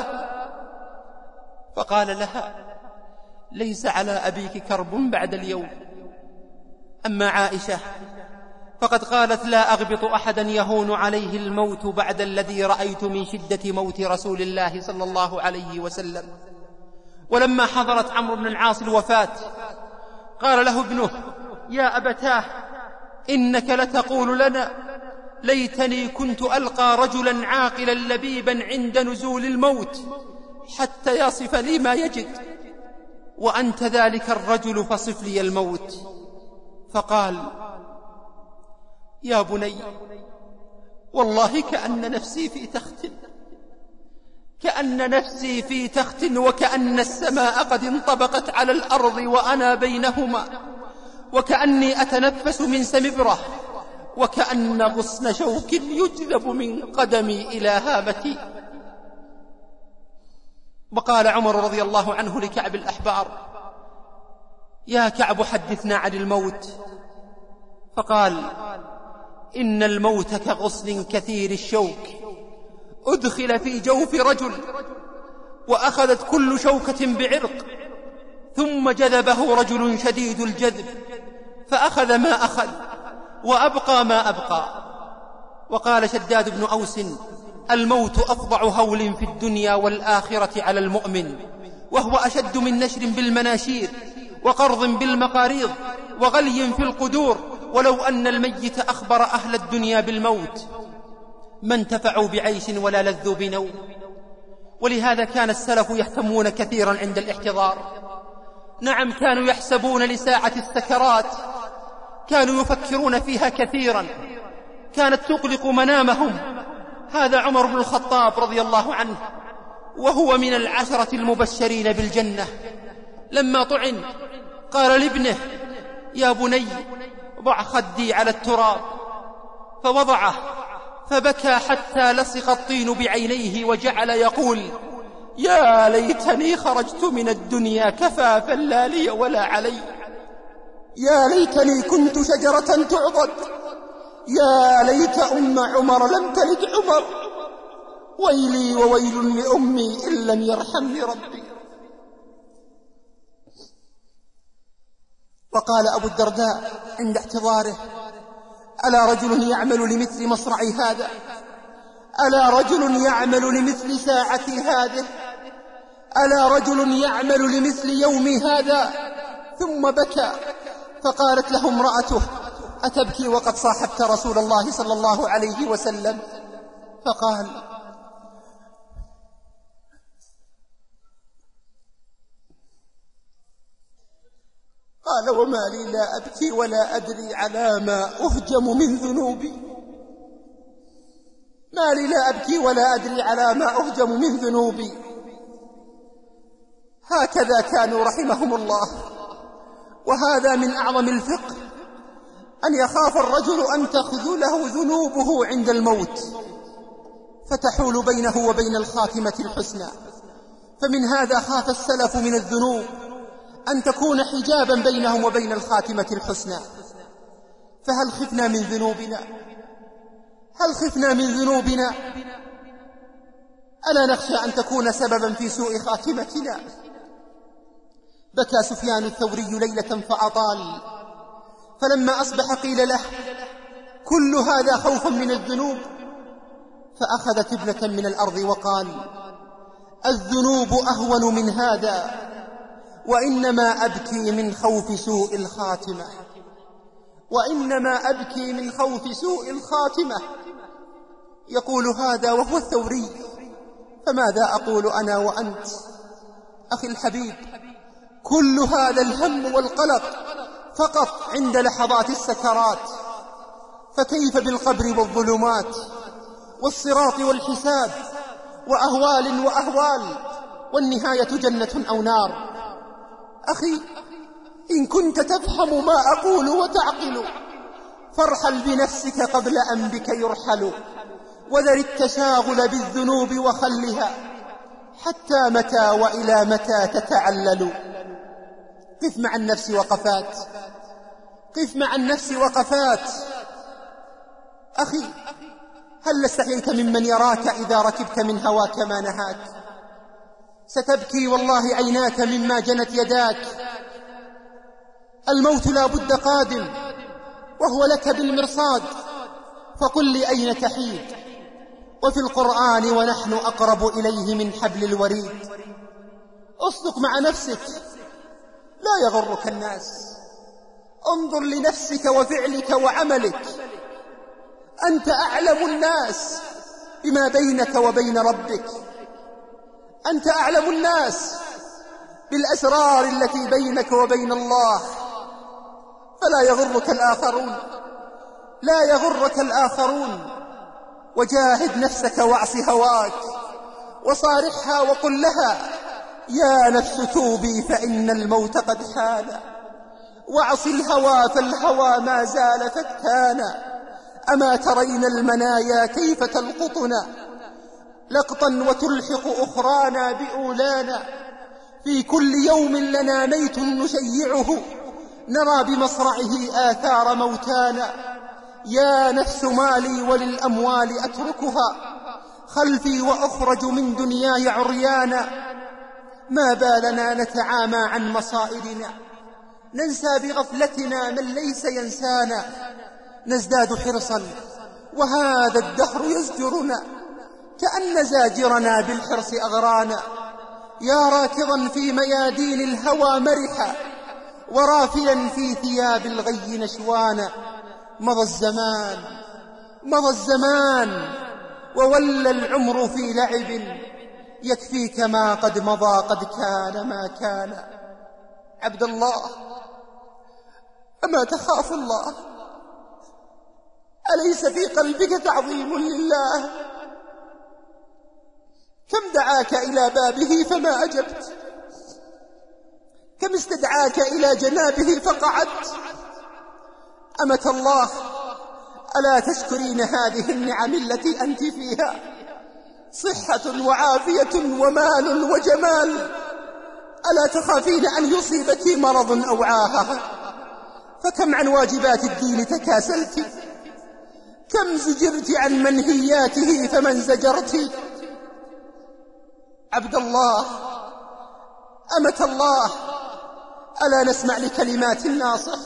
فقال لها: ليس على أبيك كرب بعد اليوم. أما عائشة فقد قالت: لا أغبط أحدا يهون عليه الموت بعد الذي رأيت من شدة موت رسول الله صلى الله عليه وسلم. ولما حضرت عمرو بن العاص الوفاة قال له ابنه: يا أبتاه، إنك لتقول لنا: ليتني كنت ألقى رجلا عاقلا لبيبا عند نزول الموت حتى يصف لي ما يجد، وأنت ذلك الرجل فصف لي الموت. فقال: يا بني، والله كأن نفسي في تخت كأن نفسي في تخت وكأن السماء قد انطبقت على الأرض وأنا بينهما، وكأني أتنفس من سمبرة، وكأن غصن شوك يجذب من قدمي إلى هامتي. وقال عمر رضي الله عنه لكعب الأحبار: يا كعب حدثنا عن الموت. فقال: إن الموت كغصن كثير الشوك أدخل في جوف رجل وأخذت كل شوكة بعرق، ثم جذبه رجل شديد الجذب فأخذ ما أخذ وأبقى ما أبقى. وقال شداد بن أوس: الموت أفظع هول في الدنيا والآخرة على المؤمن، وهو أشد من نشر بالمناشير وقرض بالمقاريض وغلي في القدور، ولو أن الميت أخبر أهل الدنيا بالموت ما انتفعوا بعيش ولا لذوا بنوم. ولهذا كان السلف يهتمون كثيرا عند الاحتضار. نعم، كانوا يحسبون لساعة السكرات، كانوا يفكرون فيها كثيرا، كانت تقلق منامهم. هذا عمر بن الخطاب رضي الله عنه وهو من العشرة المبشرين بالجنة، لما طعن قال لابنه: يا بني ضع خدي على التراب، فوضعه فبكى حتى لصق الطين بعينيه وجعل يقول: يا ليتني خرجت من الدنيا كفافا لا لي ولا علي، يا ليتني كنت شجرة تعضد، يا ليت أم عمر لم تلد عمر، ويلي وويل لأمي إن لم يرحمني ربي. وقال أبو الدرداء عند احتضاره: ألا رجل يعمل لمثل مصرعي هذا، ألا رجل يعمل لمثل ساعتي هذه، ألا رجل يعمل لمثل يومي هذا. ثم بكى، فقالت له امرأته: أتبكي وقد صاحبت رسول الله صلى الله عليه وسلم؟ فقال: قال: وما لي لا أبكي ولا أدري على ما أهجم من ذنوبي، ما لي لا أبكي ولا أدري على ما أهجم من ذنوبي. هكذا كانوا رحمهم الله. وهذا من أعظم الفقه، أن يخاف الرجل أن تخذله ذنوبه عند الموت فتحول بينه وبين الخاتمة الحسنى. فمن هذا خاف السلف من الذنوب أن تكون حجابا بينهم وبين الخاتمة الحسنى. فهل خفنا من ذنوبنا؟ هل خفنا من ذنوبنا؟ ألا نخشى أن تكون سببا في سوء خاتمتنا؟ بكى سفيان الثوري ليلة فأطال، فلما أصبح قيل له: كل هذا خوفا من الذنوب؟ فأخذ تبلة من الأرض وقال: الذنوب أهون من هذا، وإنما أبكي من خوف سوء الخاتمة، وإنما أبكي من خوف سوء الخاتمة. يقول هذا وهو الثوري، فماذا أقول أنا وأنت؟ أخي الحبيب، كل هذا الهم والقلق فقط عند لحظات السكرات، فكيف بالقبر والظلمات والصراط والحساب وأهوال وأهوال، والنهاية جنة أو نار. أخي، إن كنت تفهم ما أقول وتعقل فارحل بنفسك قبل أن بك يرحل، وذر التشاغل بالذنوب وخلها، حتى متى وإلى متى تتعلل. قف مع النفس وقفات، قف مع النفس وقفات. أخي، هل استحييت ممن يراك إذا ركبت من هواك ما نهاك؟ ستبكي والله عيناك مما جنت يداك. الموت لا بد قادم، وهو لك بالمرصاد، فقل لي أين تحيد؟ وفي القرآن: ونحن أقرب إليه من حبل الوريد. اصدق مع نفسك، لا يغرك الناس، انظر لنفسك وفعلك وعملك. أنت أعلم الناس بما بينك وبين ربك، أنت أعلم الناس بالأسرار التي بينك وبين الله، فلا يغرك الآخرون، لا يغرك الآخرون. وجاهد نفسك واعص هواك، وصارحها وقل لها: يا نفس توبي فإن الموت قد حان، واعص الهوى فالهوى ما زال فتانا. أما ترين المنايا كيف تلقطنا لقطا وتلحق أخرانا بأولانا؟ في كل يوم لنا نيت نشيعه، نرى بمصرعه آثار موتانا. يا نفس مالي وللأموال أتركها، خلفي وأخرج من دنياي عريانا. ما بالنا نتعامى عن مصائرنا، ننسى بغفلتنا من ليس ينسانا. نزداد حرصا وهذا الدهر يزجرنا، كأن زاجرنا بالحرص أغرانا. يا راكضا في ميادين الهوى مرحا، ورافلا في ثياب الغي نشوانا. مضى الزمان مضى الزمان وولى العمر في لعب، يكفيك ما قد مضى قد كان ما كان. عبد الله، أما تخاف الله؟ أليس في قلبك تعظيم لله؟ كم دعاك إلى بابه فما أجبت، كم استدعاك إلى جنابه فقعدت. أمة الله، ألا تشكرين هذه النعم التي أنت فيها؟ صحة وعافية ومال وجمال. ألا تخافين أن يصيبك مرض أو عاهة؟ فكم عن واجبات الدين تكاسلت، كم زجرت عن منهياته فمن زجرت. عبد الله، أمة الله، ألا نسمع لكلمات الناصح؟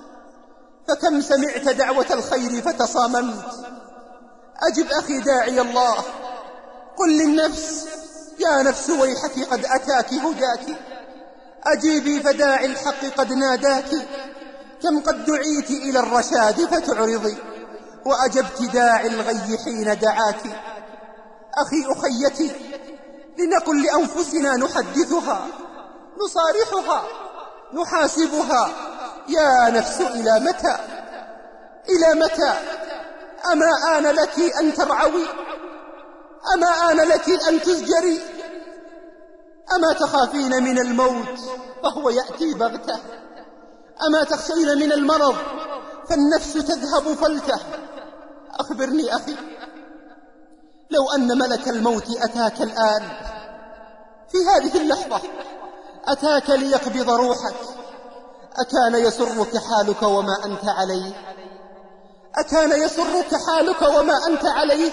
فكم سمعت دعوة الخير فتصاممت. أجب أخي داعي الله، قل للنفس: يا نفس ويحك قد أتاك هداك. أجيبي فداعي الحق قد ناداك. كم قد دعيت إلى الرشاد فتعرضي، وأجبت داعي الغي حين دعاك. أخي أخيتي، لنقل لأنفسنا نحدثها، نصارحها، نحاسبها: يا نفس إلى متى؟ إلى متى؟ أما آن لك أن ترعوي؟ أما آن لك أن تزجري؟ أما تخافين من الموت فهو يأتي بغته؟ أما تخشين من المرض فالنفس تذهب فلته؟ أخبرني أخي، لو أن ملك الموت أتاك الآن في هذه اللحظة، أتاك ليقبض روحك، أكان يسرك حالك وما أنت عليه؟ أكان يسرك حالك وما أنت عليه؟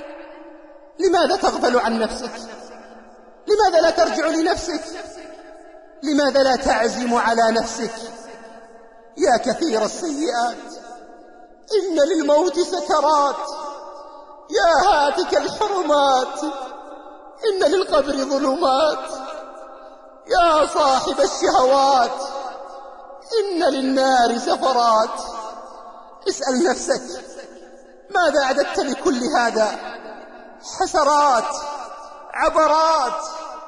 لماذا تغفل عن نفسك؟ لماذا لا ترجع لنفسك؟ لماذا لا تعزم على نفسك؟ يا كثير السيئات، إن للموت سكرات. يا هاتك الحرمات، إن للقبر ظلمات. يا صاحب الشهوات، إن للنار سفرات. اسأل نفسك: ماذا أعددت لكل هذا؟ حسرات، عبرات،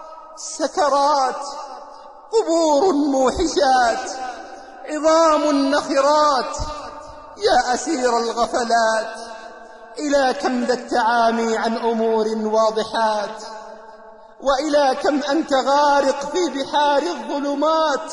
سكرات، قبور موحشات، عظام نخرات. يا أسير الغفلات، إلى كم ذا التعامي عن أمور واضحات؟ وإلى كم أنت غارق في بحار الظلمات؟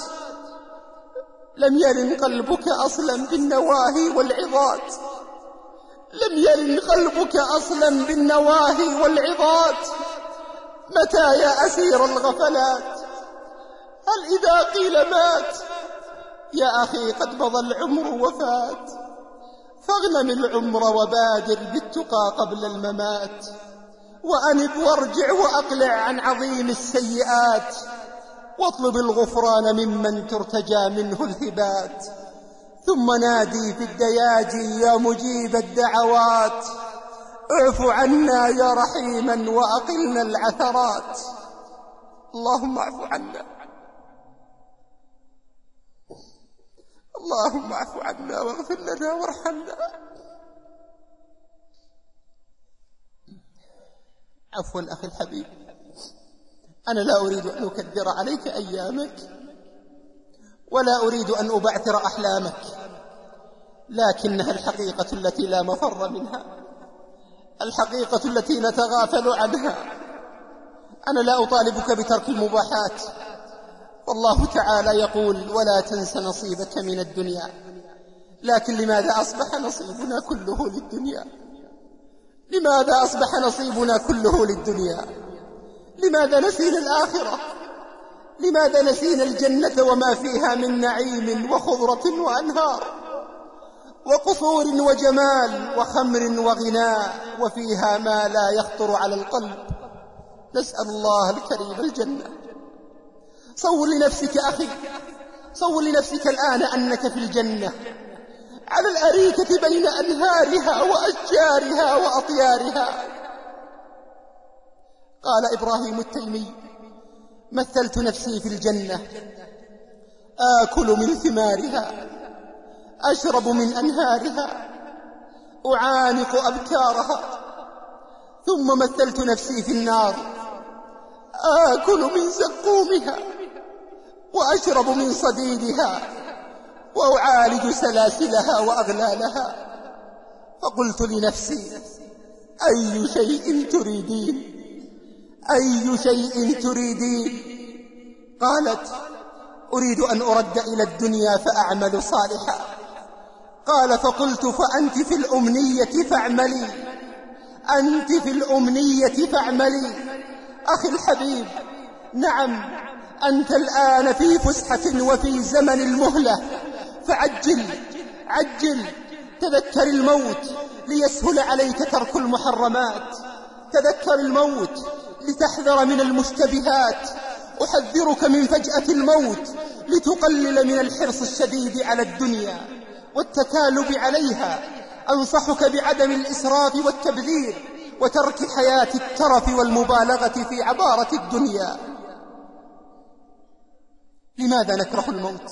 لم يلن قلبك أصلا بالنواهي والعظات، لم يلن قلبك أصلا بالنواهي والعظات. متى يا أسير الغفلات؟ هل إذا قيل مات؟ يا أخي قد مضى العمر وفات، فاغنم العمر وبادر بالتقى قبل الممات. وأنب وارجع وأقلع عن عظيم السيئات، واطلب الغفران ممن ترتجى منه الهبات. ثم نادي في الدياجي يا مجيب الدعوات: اعف عنا يا رحيما وأقلنا العثرات. اللهم اعف عنا، اللهم اعف عنا واغفر لنا وارحمنا. عفوا أخي الحبيب، أنا لا أريد أن أكدر عليك أيامك، ولا أريد أن أبعثر أحلامك، لكنها الحقيقة التي لا مفر منها، الحقيقة التي نتغافل عنها. أنا لا أطالبك بترك المباحات، والله تعالى يقول ولا تنس نصيبك من الدنيا، لكن لماذا أصبح نصيبنا كله للدنيا؟ لماذا أصبح نصيبنا كله للدنيا؟ لماذا نسينا الآخرة؟ لماذا نسينا الجنة وما فيها من نعيم وخضرة وأنهار وقصور وجمال وخمر وغناء، وفيها ما لا يخطر على القلب؟ نسأل الله الكريم الجنة. صور لنفسك أخي، صور لنفسك الآن أنك في الجنة على الأريكة بين أنهارها وأشجارها وأطيارها. قال إبراهيم التيمي: مثلت نفسي في الجنة آكل من ثمارها، أشرب من أنهارها، أعانق أبكارها، ثم مثلت نفسي في النار آكل من زقومها وأشرب من صديدها وأعالج سلاسلها وأغلالها. فقلت لنفسي: أي شيء تريدين؟ أي شيء تريدين؟ قالت: أريد أن أرد إلى الدنيا فأعمل صالحا. قال: فقلت: فأنت في الأمنية فاعملي، أنت في الأمنية فاعملي. أخي الحبيب، نعم أنت الآن في فسحة وفي زمن المهلة، فعجل عجل، تذكر الموت ليسهل عليك ترك المحرمات، تذكر الموت لتحذر من المشتبهات. أحذرك من فجأة الموت لتقلل من الحرص الشديد على الدنيا والتكالب عليها. أنصحك بعدم الإسراف والتبذير وترك حياة الترف والمبالغة في عبارة الدنيا. لماذا نكره الموت؟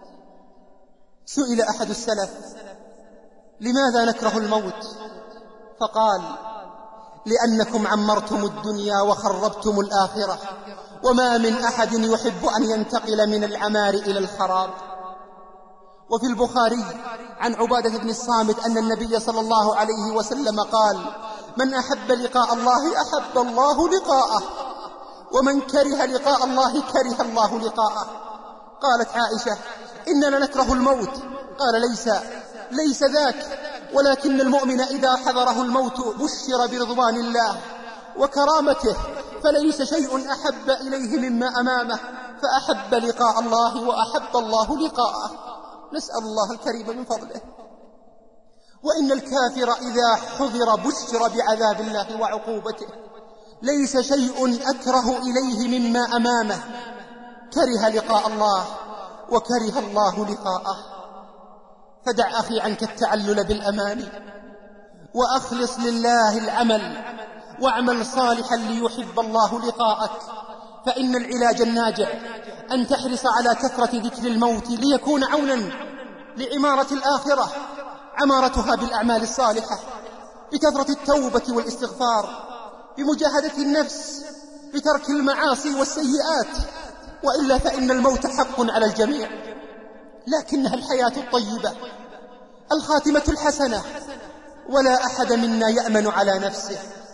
سئل أحد السلف: لماذا نكره الموت؟ فقال: لأنكم عمرتم الدنيا وخربتم الآخرة، وما من أحد يحب أن ينتقل من العمار إلى الخراب. وفي البخاري عن عبادة بن الصامت أن النبي صلى الله عليه وسلم قال: من أحب لقاء الله أحب الله لقاءه، ومن كره لقاء الله كره الله لقاءه. قالت عائشة: إننا نكره الموت. قال: ليس ليس ذاك، ولكن المؤمن إذا حضره الموت بشر برضوان الله وكرامته، فليس شيء أحب إليه مما أمامه، فأحب لقاء الله وأحب الله لقاءه. نسأل الله الكريم من فضله. وإن الكافر إذا حضر بشر بعذاب الله وعقوبته، ليس شيء أكره إليه مما أمامه، كره لقاء الله وكره الله لقاءه. فدع أخي عنك التعلل بالأماني، وأخلص لله العمل، واعمل صالحا ليحب الله لقاءك. فإن العلاج الناجع أن تحرص على كثرة ذكر الموت ليكون عونا لعمارة الآخرة، عمارتها بالأعمال الصالحة، بكثرة التوبة والاستغفار، بمجاهدة النفس، بترك المعاصي والسيئات. وإلا فإن الموت حق على الجميع، لكنها الحياة الطيبة، الخاتمة الحسنة، ولا أحد منا يأمن على نفسه.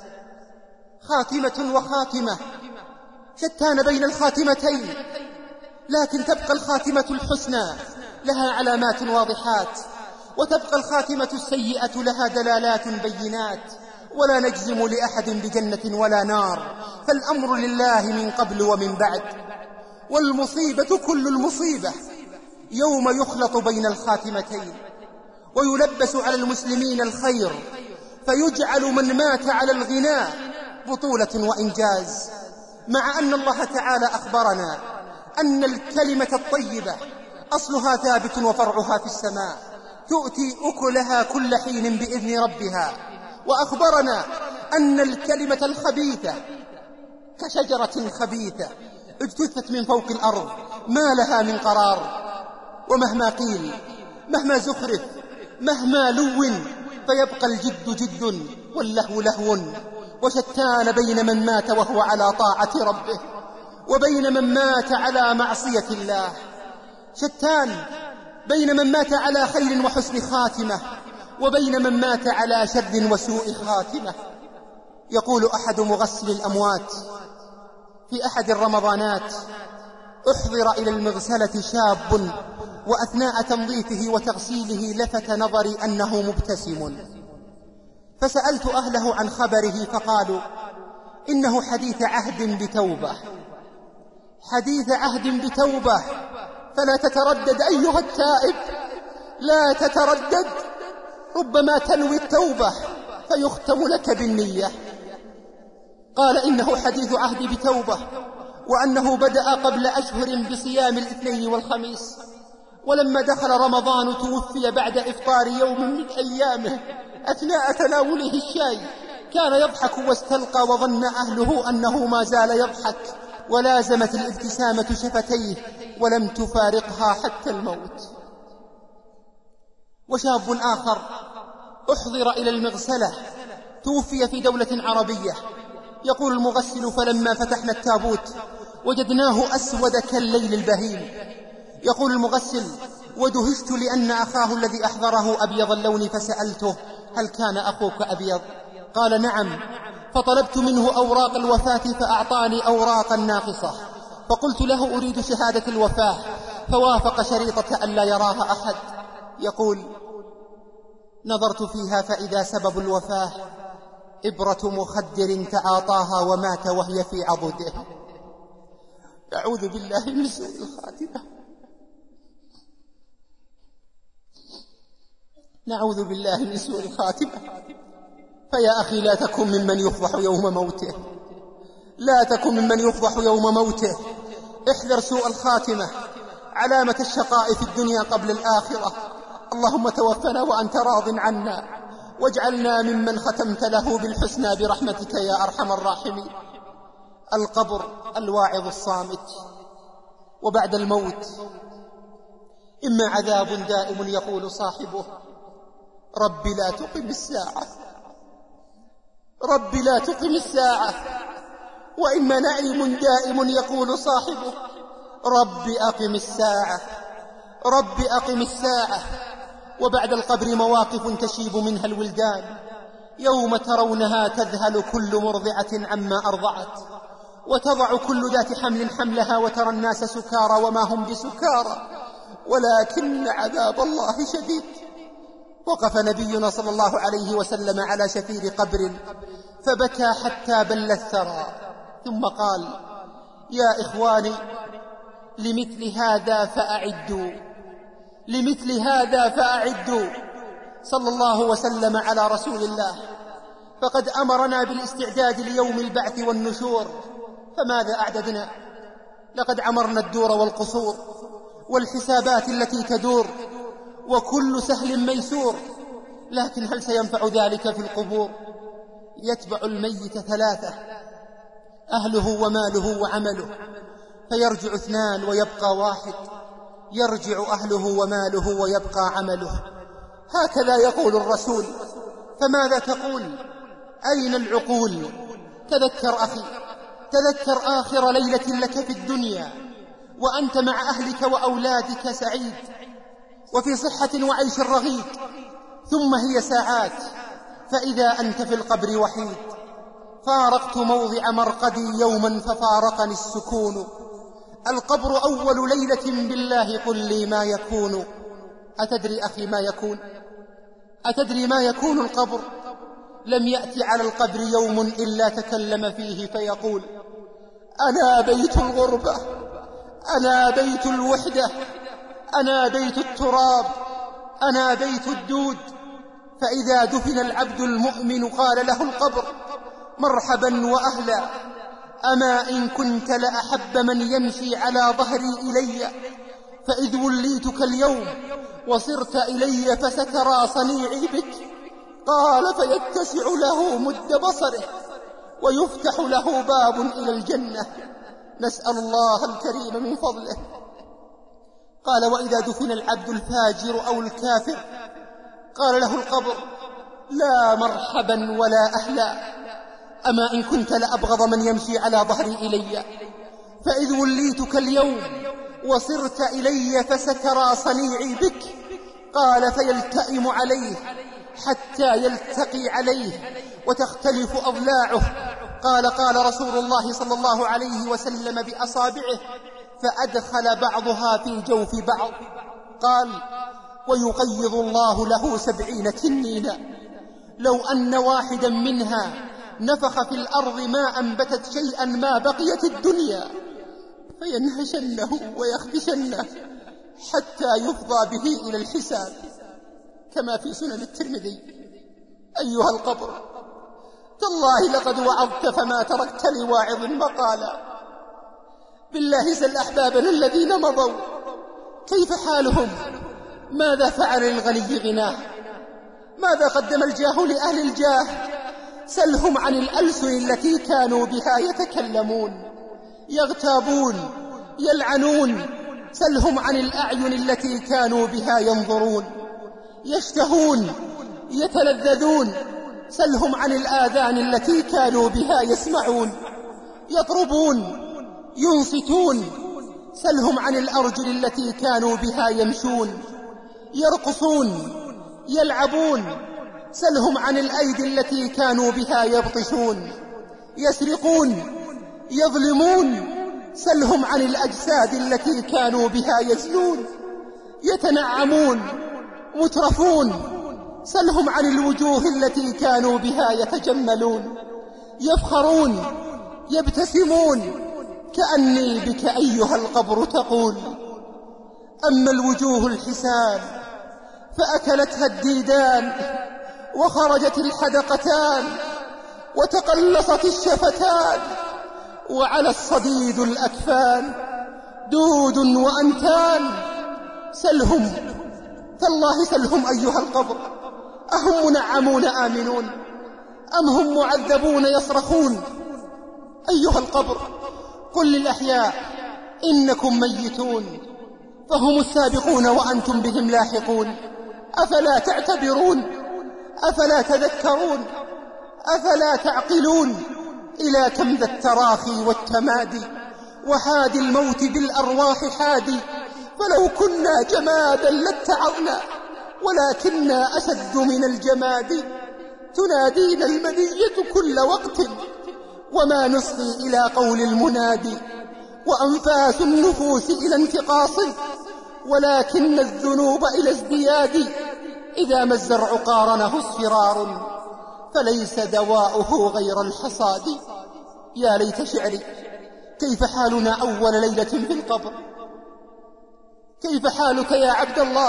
خاتمة وخاتمة، شتان بين الخاتمتين، لكن تبقى الخاتمة الحسنى لها علامات واضحات، وتبقى الخاتمة السيئة لها دلالات بينات. ولا نجزم لأحد بجنة ولا نار، فالأمر لله من قبل ومن بعد. والمصيبة كل المصيبة يوم يخلط بين الخاتمتين، ويلبس على المسلمين الخير، فيجعل من مات على الغناء بطولة وإنجاز، مع أن الله تعالى أخبرنا أن الكلمة الطيبة أصلها ثابت وفرعها في السماء، تؤتي أكلها كل حين بإذن ربها. وأخبرنا أن الكلمة الخبيثة كشجرة خبيثة اجتثت من فوق الأرض، ما لها من قرار. ومهما قيل، مهما زخرف، مهما لون، فيبقى الجد جد واللهو لهو. وشتان بين من مات وهو على طاعة ربه وبين من مات على معصية الله. شتان بين من مات على خير وحسن خاتمة وبين من مات على شر وسوء خاتمة. يقول أحد مغسل الأموات: في أحد الرمضانات أحضر إلى المغسلة شاب، وأثناء تنظيفه وتغسيله لفت نظري أنه مبتسم، فسألت أهله عن خبره فقالوا إنه حديث عهد بتوبة. حديث عهد بتوبة، فلا تتردد أيها التائب، لا تتردد، ربما تنوي التوبة فيختم لك بالنية. قال إنه حديث عهد بتوبة، وأنه بدأ قبل أشهر بصيام الاثنين والخميس، ولما دخل رمضان توفي بعد إفطار يوم من أيامه أثناء تناوله الشاي، كان يضحك واستلقى، وظن أهله أنه ما زال يضحك، ولازمت الابتسامة شفتيه ولم تفارقها حتى الموت. وشاب آخر أحضر إلى المغسلة توفي في دولة عربية. يقول المغسل فلما فتحنا التابوت وجدناه أسود كالليل البهيم. يقول المغسل ودهشت لأن أخاه الذي أحضره أبيض اللون، فسألته هل كان أخوك أبيض؟ قال نعم، فطلبت منه أوراق الوفاة فأعطاني أوراقا ناقصة، فقلت له أريد شهادة الوفاة، فوافق شريطة أن لا يراها أحد. يقول نظرت فيها فإذا سبب الوفاة إبرة مخدر تعاطاها ومات وهي في عضده. أعوذ بالله من سوء الخاتمة، نعوذ بالله من سوء الخاتمة. فيا أخي لا تكن ممن يفضح يوم موته، لا تكن ممن يفضح يوم موته. احذر سوء الخاتمة، علامة الشقاء في الدنيا قبل الآخرة. اللهم توفنا وأنت راض عنا، واجعلنا ممن ختمت له بالحسنى برحمتك يا أرحم الراحمين. القبر الواعظ الصامت، وبعد الموت إما عذاب دائم يقول صاحبه رب لا تقم الساعة، رب لا تقم الساعة، وإما نعيم دائم يقول صاحبه رب أقم الساعة، رب أقم الساعة. وبعد القبر مواقف تشيب منها الولدان، يوم ترونها تذهل كل مرضعة عما أرضعت، وتضع كل ذات حمل حملها، وترى الناس سكارى وما هم بسكارى ولكن عذاب الله شديد. وقف نبينا صلى الله عليه وسلم على شفير قبر فبكى حتى بل الثرى، ثم قال يا إخواني لمثل هذا فأعدوا، لمثل هذا فأعدوا. صلى الله وسلم على رسول الله، فقد أمرنا بالاستعداد ليوم البعث والنشور، فماذا أعددنا؟ لقد عمرنا الدور والقصور والحسابات التي تدور، وكل سهل ميسور، لكن هل سينفع ذلك في القبور؟ يتبع الميت ثلاثة: أهله وماله وعمله، فيرجع اثنان ويبقى واحد، يرجع أهله وماله ويبقى عمله. هكذا يقول الرسول، فماذا تقول؟ أين العقول؟ تذكر أخي، تذكر آخر ليلة لك في الدنيا وأنت مع أهلك وأولادك سعيد وفي صحة وعيش رغيد، ثم هي ساعات فإذا أنت في القبر وحيد. فارقت موضع مرقدي يوما ففارقني السكون، القبر أول ليلة بالله قل لي ما يكون. أتدري أخي ما يكون؟ أتدري ما يكون القبر؟ لم يأتي على القبر يوم إلا تكلم فيه فيقول أنا بيت الغربة، أنا بيت الوحدة، أنا بيت التراب، أنا بيت الدود. فإذا دفن العبد المؤمن قال له القبر مرحبا وأهلا، أما إن كنت لأحب من يمشي على ظهري إلي، فإذ وليتك اليوم وصرت إلي فسترى صنيعي بك. قال فيتسع له مد بصره ويفتح له باب إلى الجنة، نسأل الله الكريم من فضله. قال وإذا دفن العبد الفاجر أو الكافر قال له القبر لا مرحبا ولا أهلا، أما إن كنت لأبغض من يمشي على ظهري إلي، فإذ وليتك اليوم وصرت إلي فسترى صنيعي بك. قال فيلتئم عليه حتى يلتقي عليه وتختلف أضلاعه. فقال قال رسول الله صلى الله عليه وسلم بأصابعه فأدخل بعضها في جوف بعض. قال: ويقيض الله له سبعين تنينا، لو أن واحدا منها نفخ في الأرض ما أنبتت شيئا ما بقيت الدنيا، فينهشنه ويخدشنه حتى يفضى به إلى الحساب، كما في سنن الترمذي. أيها القبر، تالله لقد وعظت فما تركت لواعظ مقالا. بالله سل أحبابنا الذين مضوا كيف حالهم؟ ماذا فعل الغني غناه؟ ماذا قدم الجاه لأهل الجاه؟ سلهم عن الألسن التي كانوا بها يتكلمون، يغتابون، يلعنون. سلهم عن الأعين التي كانوا بها ينظرون، يشتهون، يتلذذون. سلهم عن الآذان التي كانوا بها يسمعون، يطربون، ينصتون. سلهم عن الأرجل التي كانوا بها يمشون، يرقصون، يلعبون. سلهم عن الأيدي التي كانوا بها يبطشون، يسرقون، يظلمون. سلهم عن الأجساد التي كانوا بها يزنون، يتنعمون، مترفون. سلهم عن الوجوه التي كانوا بها يتجملون، يفخرون، يبتسمون. كأني بك أيها القبر تقول. أما الوجوه الحسان فأكلتها الديدان، وخرجت الحدقتان، وتقلصت الشفتان، وعلى الصديد الأكفان دود وأنتان. سلهم، تالله سلهم أيها القبر، أهم منعمون آمنون أم هم معذبون يصرخون؟ أيها القبر، قل للأحياء إنكم ميتون، فهم السابقون وأنتم بهم لاحقون. أفلا تعتبرون؟ أفلا تذكرون؟ أفلا تعقلون؟ إلى كم ذا التراخي والتمادي، وحادي الموت بالأرواح حادي. فلو كنا جمادا لاتعظنا، ولكننا أشد من الجماد. تنادينا المنية كل وقت، وما نصغي إلى قول المنادي. وأنفاس النفوس إلى انتقاص، ولكن الذنوب إلى ازدياد. إذا ما الزرع قارنه اصفرار، فليس دواؤه غير الحصاد. يا ليت شعري كيف حالنا أول ليلة في القبر. كيف حالك يا عبد الله؟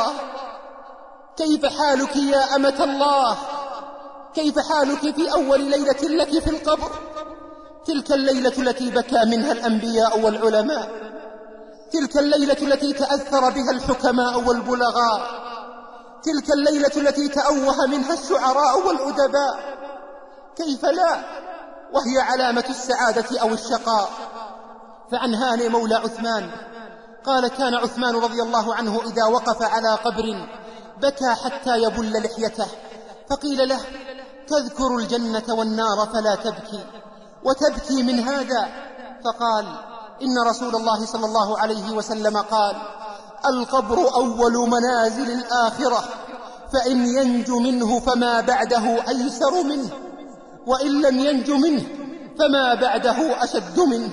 كيف حالك يا أمة الله؟ كيف حالك في أول ليلة لك في القبر؟ تلك الليلة التي بكى منها الأنبياء والعلماء، تلك الليلة التي تأثر بها الحكماء والبلغاء، تلك الليلة التي تأوه منها الشعراء والأدباء. كيف لا وهي علامة السعادة أو الشقاء؟ فعن هاني مولى عثمان قال: كان عثمان رضي الله عنه إذا وقف على قبر بكى حتى يبل لحيته، فقيل له: تذكر الجنة والنار فلا تبكي، وتبكي من هذا؟ فقال: إن رسول الله صلى الله عليه وسلم قال: القبر أول منازل الآخرة، فإن ينج منه فما بعده أيسر منه، وإن لم ينج منه فما بعده أشد منه.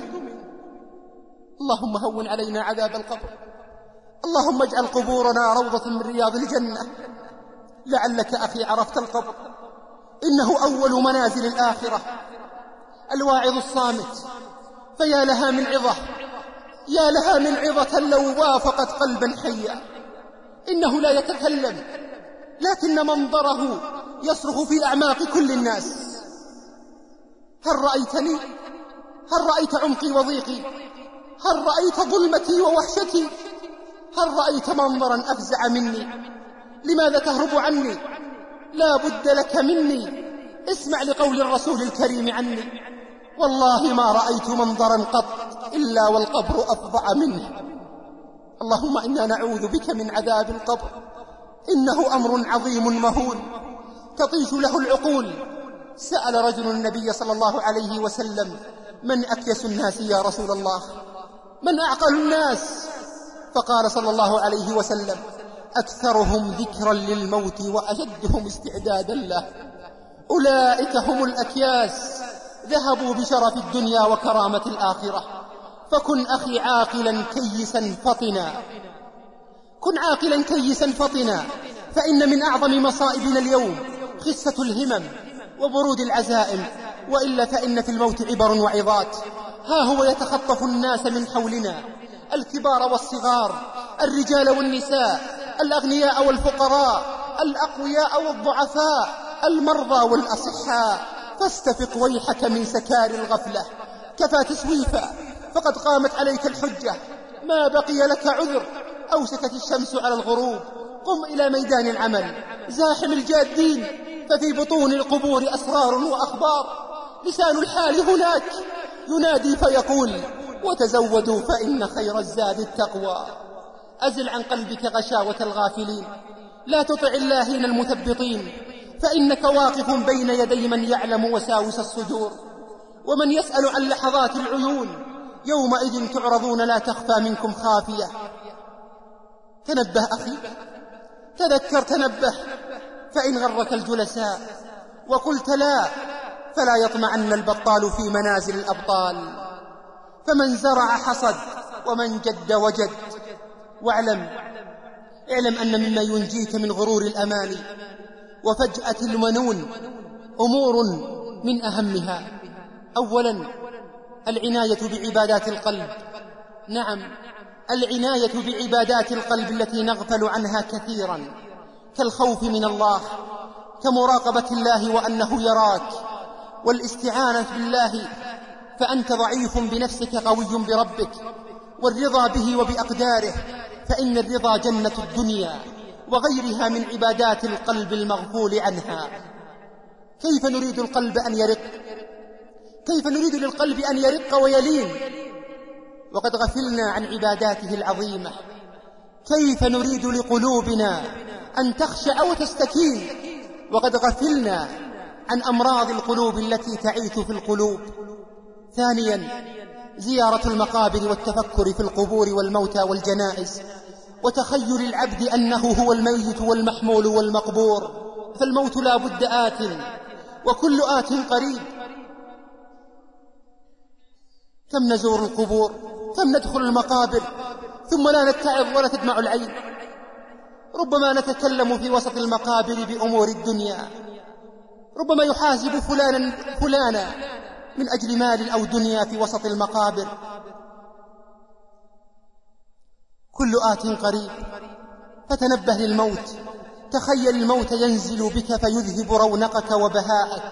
اللهم هون علينا عذاب القبر، اللهم اجعل قبورنا روضة من رياض الجنة. لعلك أخي عرفت القبر، إنه أول منازل الآخرة. الواعظ الصامت فيا لها من عظة، يا لها من عظة لو وافقت قلبا حيا. إنه لا يتكلم، لكن منظره يصرخ في أعماق كل الناس. هل رأيتني؟ هل رأيت عمقي وضيقي؟ هل رأيت ظلمتي ووحشتي؟ هل رأيت منظرا أفزع مني؟ لماذا تهرب عني؟ لا بد لك مني. اسمع لقول الرسول الكريم عني: والله ما رأيت منظرا قط إلا والقبر أفظع منه. اللهم إنا نعوذ بك من عذاب القبر، إنه أمر عظيم مهول تطيش له العقول. سأل رجل النبي صلى الله عليه وسلم: من أكيس الناس يا رسول الله؟ من أعقل الناس؟ فقال صلى الله عليه وسلم: أكثرهم ذكرا للموت وأشدهم استعدادا له. أولئك هم الأكياس، ذهبوا بشرف الدنيا وكرامة الآخرة. فكن أخي عاقلا كيسا فطنا، كن عاقلا كيسا فطنا، فإن من أعظم مصائبنا اليوم خسة الهمم وبرود العزائم، وإلا فإن في الموت عبر وعظات. ها هو يتخطف الناس من حولنا، الكبار والصغار، الرجال والنساء، الأغنياء والفقراء، الأقوياء والضعفاء، المرضى والأصحاء. فاستفق ويحك من سكار الغفلة، كفى تسويفا فقد قامت عليك الحجة، ما بقي لك عذر، أوشكت الشمس على الغروب. قم إلى ميدان العمل، زاحم الجادين، ففي بطون القبور أسرار وأخبار. لسان الحال هناك ينادي فيقول: وتزودوا فإن خير الزاد التقوى. أزل عن قلبك غشاوة الغافلين، لا تطع اللاهين المثبطين، فإنك واقف بين يدي من يعلم وساوس الصدور، ومن يسأل عن لحظات العيون. يومئذ تعرضون لا تخفى منكم خافية. تنبه أخي، تذكر، تنبه، فإن غرك الجلساء وقلت لا، فلا يطمعن البطال في منازل الأبطال. فمن زرع حصد، ومن جد وجد. واعلم اعلم أن مما ينجيك من غرور الأماني وفجأة المنون أمور من أهمها. أولا العناية بعبادات القلب. نعم، العناية بعبادات القلب التي نغفل عنها كثيرا، كالخوف من الله، كمراقبة الله وأنه يراك، والاستعانة بالله فأنت ضعيف بنفسك قوي بربك، والرضا به وبأقداره، فإن الرضا جنة الدنيا وغيرها من عبادات القلب المغفول عنها. كيف نريد القلب أن يرق؟ كيف نريد للقلب أن يرق ويلين وقد غفلنا عن عباداته العظيمة؟ كيف نريد لقلوبنا أن تخشع وتستكين وقد غفلنا عن أمراض القلوب التي تعيث في القلوب؟ ثانيا زيارة المقابر والتفكر في القبور والموتى والجنائز، وتخيل العبد أنه هو الميت والمحمول والمقبور. فالموت لا بد آت، وكل آت قريب. كم نزور القبور، كم ندخل المقابر، ثم لا نتعظ ولا تدمع العين. ربما نتكلم في وسط المقابر بأمور الدنيا، ربما يحاسب فلانا فلانا من أجل مال أو دنيا في وسط المقابر. كل آت قريب، فتنبه للموت. تخيل الموت ينزل بك فيذهب رونقك وبهاءك،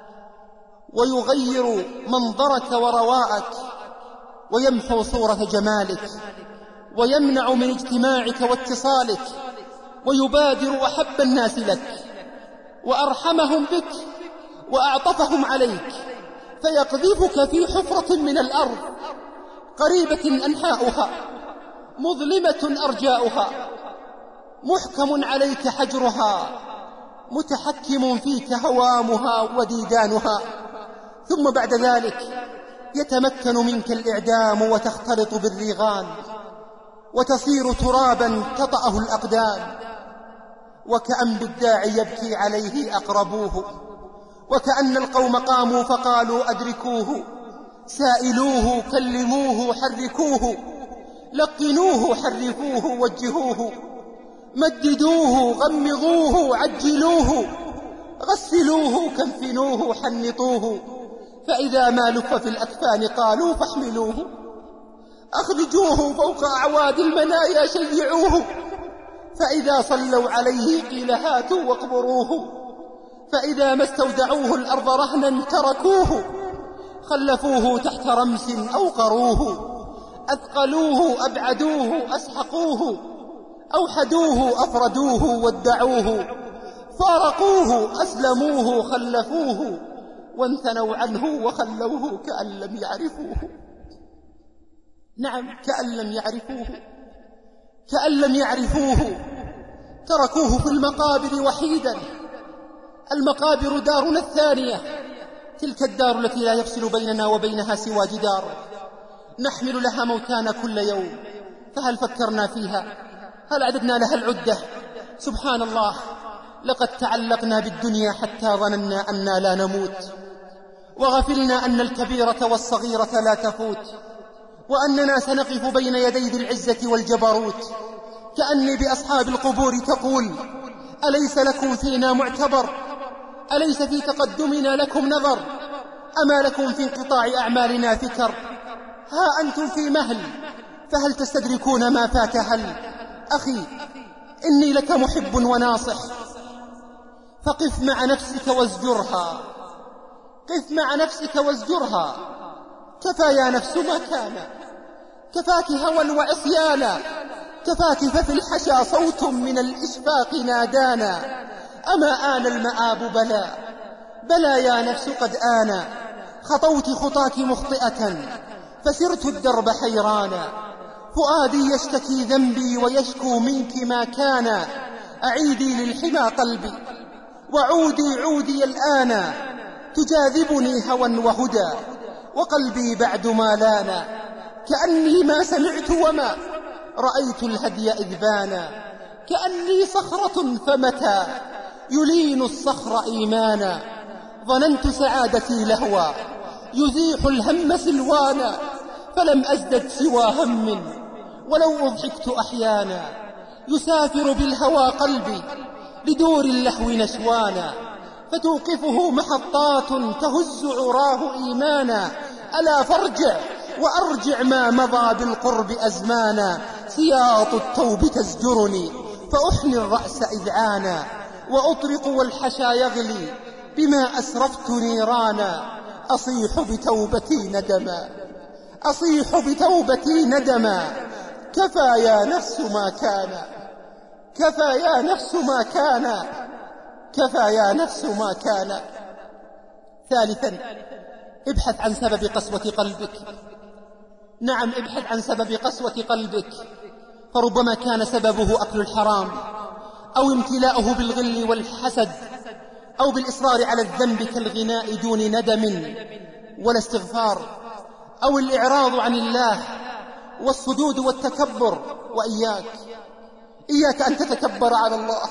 ويغير منظرك ورواءك، ويمحو صورة جمالك، ويمنع من اجتماعك واتصالك، ويبادر أحب الناس لك وأرحمهم بك وأعطفهم عليك، فيقذفك في حفرة من الأرض قريبة أنحاؤها، مظلمة أرجاؤها، محكم عليك حجرها، متحكم فيك هوامها وديدانها. ثم بعد ذلك يتمكن منك الإعدام وتختلط بالريغان وتصير ترابا تطأه الأقدام. وكأن بالداعي يبكي عليه أقربوه، وكأن القوم قاموا فقالوا أدركوه، سائلوه كلموه حركوه، لقنوه حرفوه وجهوه، مددوه غمضوه عجلوه، غسلوه كنفنوه حنطوه. فإذا ما لف في الأكفان قالوا فاحملوه، أخرجوه فوق أعواد المنايا شيعوه. فإذا صلوا عليه قيل هاتوا واقبروه، فإذا ما استودعوه الأرض رهنا تركوه، خلفوه تحت رمس أوقروه، أثقلوه أبعدوه أسحقوه، أوحدوه أفردوه ودعوه، فارقوه أسلموه خلفوه، وانثنوا عنه وخلوه كأن لم يعرفوه. نعم، كأن لم يعرفوه، كأن لم يعرفوه. تركوه في المقابر وحيدا. المقابر دارنا الثانية، تلك الدار التي لا يفصل بيننا وبينها سوى جدار، نحمل لها موتانا كل يوم، فهل فكرنا فيها؟ هل عددنا لها العدة؟ سبحان الله، لقد تعلقنا بالدنيا حتى ظننا أننا لا نموت، وغفلنا أن الكبيرة والصغيرة لا تفوت، وأننا سنقف بين يدي ذي العزة والجبروت، كأني بأصحاب القبور تقول: أليس لكم فينا معتبر؟ أليس في تقدمنا لكم نظر؟ أما لكم في انقطاع أعمالنا فكر؟ ها أنتم في مهل، فهل تستدركون ما فات؟ هل أخي إني لك محب وناصح، فقف مع نفسك وازجرها، قف مع نفسك وازجرها. كفى يا نفس ما كان، كفاك هوى وعصيانا، كفاك ففي الحشا صوت من الإشفاق نادانا. أما آن المآب؟ بلى بلى يا نفس قد آن، خطوت خطاك مخطئة فسرت الدرب حيرانا. فؤادي يشتكي ذنبي ويشكو منك ما كان، أعيدي للحمى قلبي وعودي عودي الآن. تجاذبني هوى وهدى وقلبي بعد ما لانا، كأني ما سمعت وما رأيت الهدي إذ بانا. كأني صخرة فمتى يلين الصخر إيمانا، ظننت سعادتي لهوى يزيح الهم سلوانا. فلم أزدد سوى هم ولو أضحكت أحيانا، يسافر بالهوى قلبي لدور اللهو نسوانا. فتوقفه محطات تهز عراه إيمانا، ألا فارجع وأرجع ما مضى بالقرب أزمانا. سياط التوب تزجرني فأحني الرأس إذعانا، وأطرق والحشا يغلي بما أسرفت نيرانا. أصيح بتوبتي ندما، أصيح بتوبتي ندما. كفى يا نفس ما كان، كفى يا نفس ما كان، كفى يا نفس ما كان. ثالثا، ابحث عن سبب قسوة قلبك. نعم، ابحث عن سبب قسوة قلبك، فربما كان سببه أكل الحرام، أو امتلاؤه بالغل والحسد، أو بالإصرار على الذنب كالغناء دون ندم ولا استغفار، أو الإعراض عن الله والصدود والتكبر. وإياك إياك أن تتكبر على الله،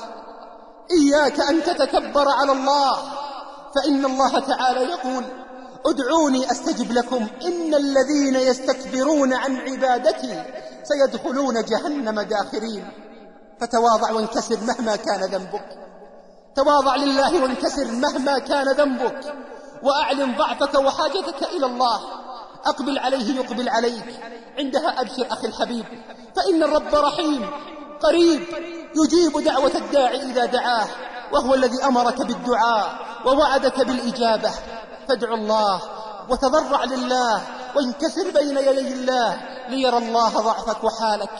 إياك أن تتكبر على الله، فإن الله تعالى يقول: ادعوني أستجب لكم، إن الذين يستكبرون عن عبادتي سيدخلون جهنم داخرين. فتواضع وانكسر مهما كان ذنبك، تواضع لله وانكسر مهما كان ذنبك، وأعلن ضعفك وحاجتك إلى الله. أقبل عليه يقبل عليك، عندها أبشر أخي الحبيب، فإن الرب رحيم قريب يجيب دعوة الداعي إذا دعاه، وهو الذي أمرك بالدعاء ووعدك بالإجابة. فادع الله وتضرع لله وانكسر بين يدي الله ليرى الله ضعفك وحالك.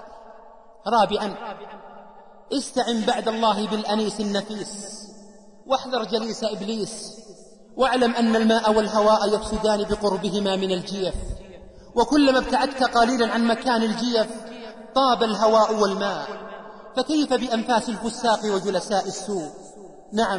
رابعا، استعن بعد الله بالأنيس النفيس، واحذر جليس إبليس، واعلم أن الماء والهواء يفسدان بقربهما من الجيف، وكلما ابتعدت قليلا عن مكان الجيف طاب الهواء والماء. فكيف بأنفاس الفساق وجلساء السوء؟ نعم،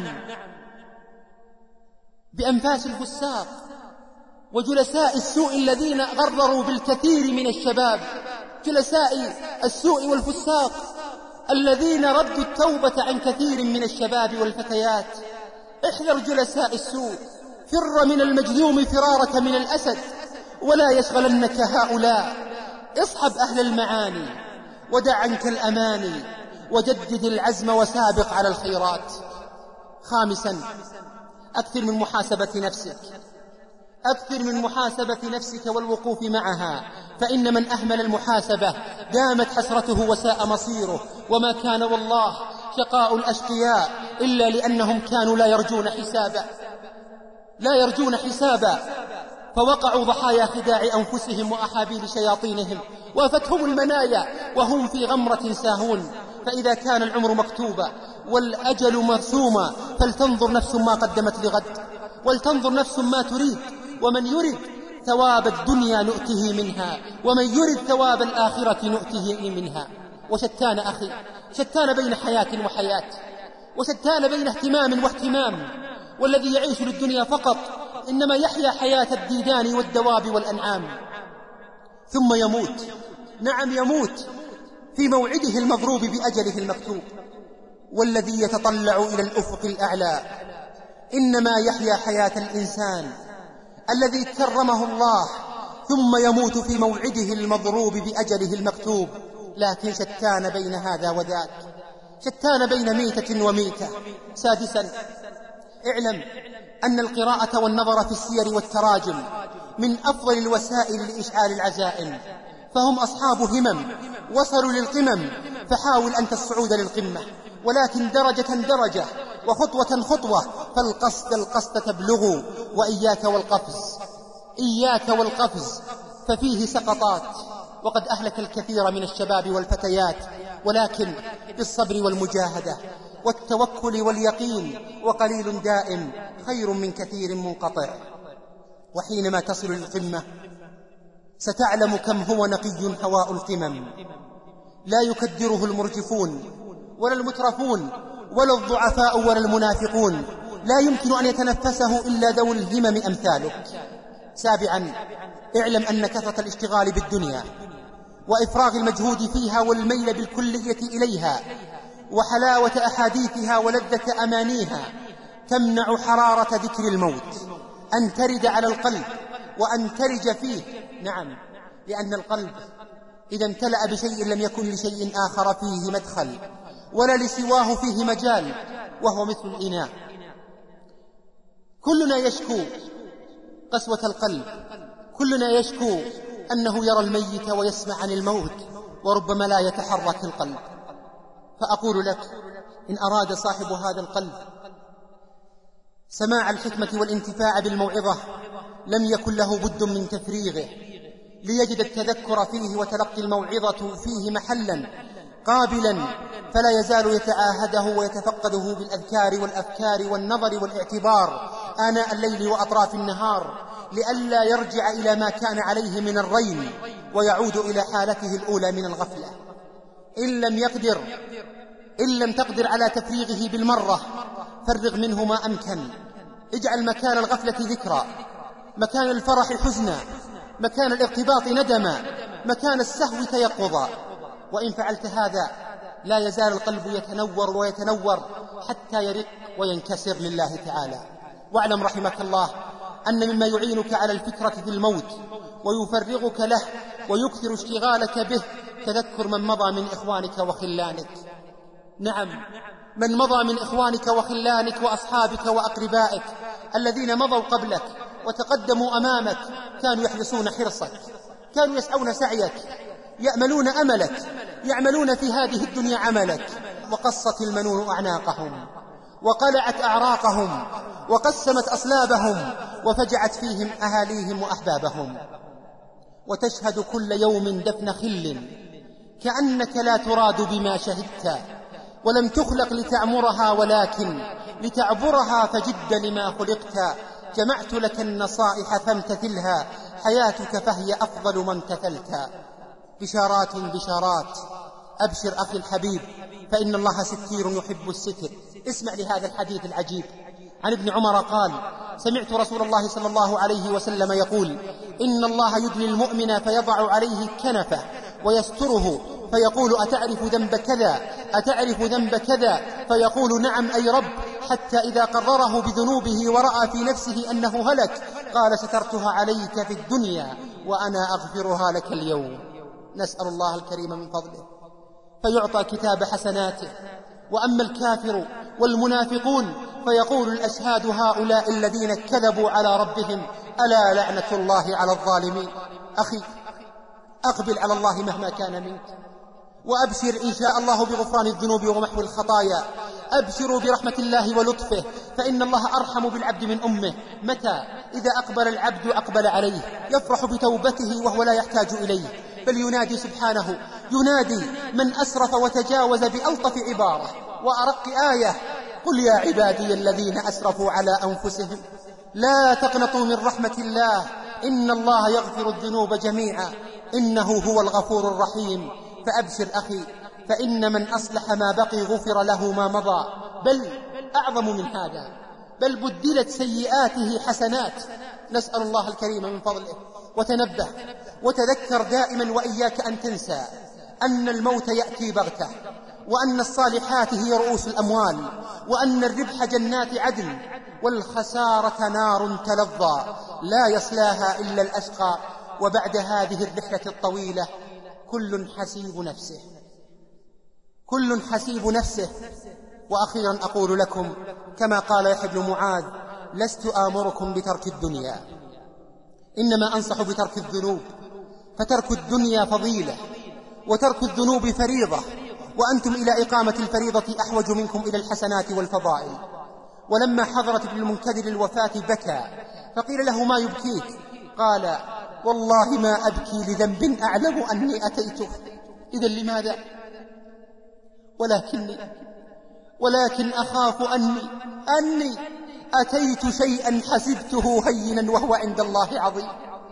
بأنفاس الفساق وجلساء السوء الذين غرروا بالكثير من الشباب، جلساء السوء والفساق الذين ردوا التوبة عن كثير من الشباب والفتيات. احذر جلساء السوء، فر من المجذوم فرارك من الأسد، ولا يشغلنك هؤلاء. اصحب أهل المعاني ودع عنك الأماني، وجدد العزم وسابق على الخيرات. خامسا، أكثر من محاسبة نفسك، أكثر من محاسبة نفسك والوقوف معها، فإن من أهمل المحاسبة دامت حسرته وساء مصيره. وما كان والله شقاء الأشقياء إلا لأنهم كانوا لا يرجون حسابا، لا يرجون حسابا، فوقعوا ضحايا خداع أنفسهم وأحابيل شياطينهم، وافتهم المنايا وهم في غمرة ساهون. فإذا كان العمر مكتوبا والأجل مرسوما فلتنظر نفس ما قدمت لغد، ولتنظر نفس ما تريد. ومن يرد ثواب الدنيا نؤته منها، ومن يرد ثواب الآخرة نؤته منها. وشتان أخي، شتان بين حياة وحياة، وشتان بين اهتمام واهتمام. والذي يعيش للدنيا فقط إنما يحيا حياة الديدان والدواب والأنعام، ثم يموت. نعم، يموت في موعده المضروب بأجله المكتوب. والذي يتطلع إلى الأفق الأعلى إنما يحيا حياة الإنسان الذي كرمه الله ثم يموت في موعده المضروب بأجله المكتوب. لكن شتان بين هذا وذاك، شتان بين ميتة وميتة. سادسا، اعلم أن القراءة والنظر في السير والتراجم من أفضل الوسائل لإشعال العزائم، فهم أصحاب همم وصلوا للقمم، فحاول أنت الصعود للقمة، ولكن درجة درجة وخطوة خطوة، فالقصد القصد تبلغوا. وإياك والقفز، إياك والقفز، ففيه سقطات، وقد أهلك الكثير من الشباب والفتيات، ولكن بالصبر والمجاهدة والتوكل واليقين، وقليل دائم خير من كثير منقطع. وحينما تصل للقمة ستعلم كم هو نقي هواء القمم، لا يكدره المرجفون ولا المترفون ولا الضعفاء ولا المنافقون، لا يمكن أن يتنفسه إلا ذوي الهمم أمثالك. سابعا، اعلم أن كثرة الاشتغال بالدنيا وإفراغ المجهود فيها والميل بالكلية إليها وحلاوة أحاديثها ولذة أمانيها تمنع حرارة ذكر الموت أن ترد على القلب وأن ترج فيه. نعم، لأن القلب إذا امتلأ بشيء لم يكن لشيء آخر فيه مدخل ولا لسواه فيه مجال، وهو مثل الإناء. كلنا يشكو قسوة القلب، كلنا يشكو أنه يرى الميت ويسمع عن الموت، وربما لا يتحرك القلب. فأقول لك، إن أراد صاحب هذا القلب سماع الحكمة والانتفاع بالموعظة لم يكن له بد من تفريغه ليجد التذكر فيه وتلقي الموعظة فيه محلا قابلا، فلا يزال يتعاهده ويتفقده بالأذكار والأفكار والنظر والاعتبار آناء الليل وأطراف النهار، لئلا يرجع إلى ما كان عليه من الرين ويعود إلى حالته الأولى من الغفلة. إن لم يقدر إن لم تقدر على تفريغه بالمرة فرغ منه ما أمكن. اجعل مكان الغفلة ذكرى، مكان الفرح حزنا، مكان الارتباط ندما، مكان السهو تيقظا. وإن فعلت هذا لا يزال القلب يتنور ويتنور حتى يرق وينكسر لله تعالى. واعلم رحمك الله أن مما يعينك على الفكرة في الموت ويفرغك له ويكثر اشتغالك به تذكر من مضى من إخوانك وخلانك. نعم، من مضى من إخوانك وخلانك وأصحابك وأقربائك الذين مضوا قبلك وتقدموا أمامك، كانوا يحرصون حرصك، كانوا يسعون سعيك، يأملون أملك، يعملون في هذه الدنيا عملك. وقصت المنون أعناقهم وقلعت أعراقهم وقسمت أصلابهم وفجعت فيهم أهاليهم وأحبابهم. وتشهد كل يوم دفن خل كأنك لا تراد بما شهدت، ولم تخلق لتعمرها ولكن لتعبرها، فجد لما خلقت. جمعت لك النصائح فامتثلها، حياتك فهي أفضل ما امتثلت. بشارات بشارات، أبشر أخي الحبيب فإن الله ستير يحب الستر. اسمع لهذا الحديث العجيب عن ابن عمر قال: سمعت رسول الله صلى الله عليه وسلم يقول: إن الله يدني المؤمن فيضع عليه كنفه ويستره فيقول: أتعرف ذنب كذا أتعرف ذنب كذا فيقول: نعم أي رب، حتى إذا قرره بذنوبه ورأى في نفسه أنه هلك قال: سترتها عليك في الدنيا وأنا أغفرها لك اليوم. نسأل الله الكريم من فضله فيعطى كتاب حسناته. وأما الكافر والمنافقون فيقول الأشهاد: هؤلاء الذين كذبوا على ربهم، ألا لعنة الله على الظالمين. أخي، أقبل على الله مهما كان منك، وأبشر إن شاء الله بغفران الذنوب ومحو الخطايا. أبشروا برحمة الله ولطفه، فإن الله أرحم بالعبد من أمه. متى؟ إذا أقبل العبد أقبل عليه، يفرح بتوبته وهو لا يحتاج إليه، بل ينادي سبحانه، ينادي من أسرف وتجاوز بألطف عبارة وأرق آية: قل يا عبادي الذين أسرفوا على أنفسهم لا تقنطوا من رحمة الله إن الله يغفر الذنوب جميعا إنه هو الغفور الرحيم. فأبشر أخي، فإن من أصلح ما بقي غفر له ما مضى، بل أعظم من هذا، بل بدلت سيئاته حسنات. نسأل الله الكريم من فضله. وتنبه وتذكر دائما وإياك أن تنسى أن الموت يأتي بغتة، وأن الصالحات هي رؤوس الأموال، وأن الربح جنات عدن، والخسارة نار تلظى لا يصلاها إلا الأشقى، وبعد هذه الرحلة الطويلة كل حسيب نفسه، كل حسيب نفسه. وأخيرا أقول لكم كما قال يحيى بن معاذ: لست آمركم بترك الدنيا، إنما أنصح بترك الذنوب، فترك الدنيا فضيلة وترك الذنوب فريضة، وأنتم إلى إقامة الفريضة أحوج منكم إلى الحسنات والفضائل. ولما حضرت ابن المنكدر الوفاة بكى، فقيل له: ما يبكيك؟ قال: والله ما أبكي لذنب أعلم أني أتيته. إذن لماذا؟ ولكني ولكن أخاف أني أني أتيت شيئا حسبته هينا وهو عند الله عظيم.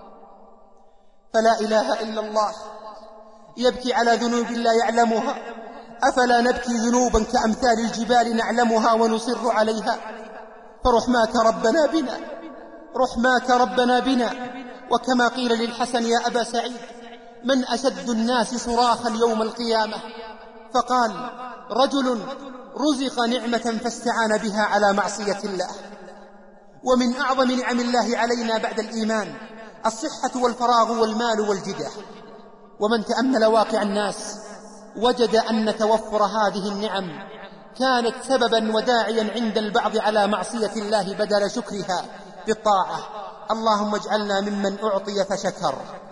فلا إله إلا الله يبكي على ذنوب لا يعلمها، أفلا نبكي ذنوبا كأمثال الجبال نعلمها ونصر عليها؟ فرحماك ربنا بنا، رحماك ربنا بنا. وكما قيل للحسن: يا أبا سعيد، من أشد الناس صراخا يوم القيامة؟ فقال: رجل رزق نعمة فاستعان بها على معصية الله. ومن أعظم نعم الله علينا بعد الإيمان الصحة والفراغ والمال والجدة. ومن تأمل واقع الناس وجد أن توفر هذه النعم كانت سببا وداعيا عند البعض على معصية الله بدل شكرها بالطاعة. اللهم اجعلنا ممن أعطي فشكر.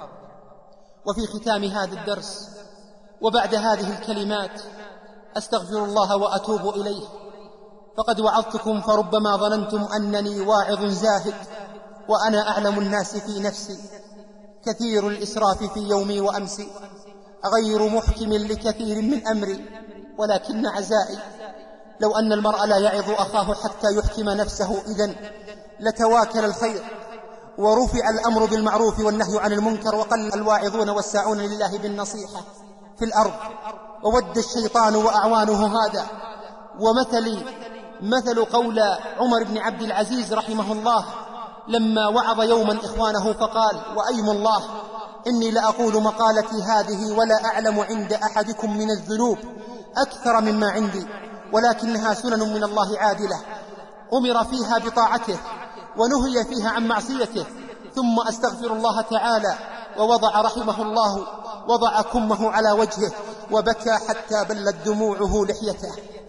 وفي ختام هذا الدرس وبعد هذه الكلمات أستغفر الله وأتوب إليه، فقد وعظتكم فربما ظننتم أنني واعظ زاهد، وأنا أعلم الناس في نفسي، كثير الإسراف في يومي وأمسي، غير محكم لكثير من أمري. ولكن عزائي لو أن المرء لا يعظ أخاه حتى يحكم نفسه، إذن لتواكل الخير ورفع الأمر بالمعروف والنهي عن المنكر، وقل الواعظون والساعون لله بالنصيحة في الأرض. وود الشيطان وأعوانه هذا. ومثلي مثل قول عمر بن عبد العزيز رحمه الله لما وعظ يوما إخوانه فقال: وأيم الله إني لأقول مقالتي هذه ولا أعلم عند أحدكم من الذنوب أكثر مما عندي، ولكنها سنن من الله عادلة، أمر فيها بطاعته ونهي فيها عن معصيته، ثم أستغفر الله تعالى. ووضع رحمه الله وضع كمه على وجهه وبكى حتى بلت دموعه لحيته،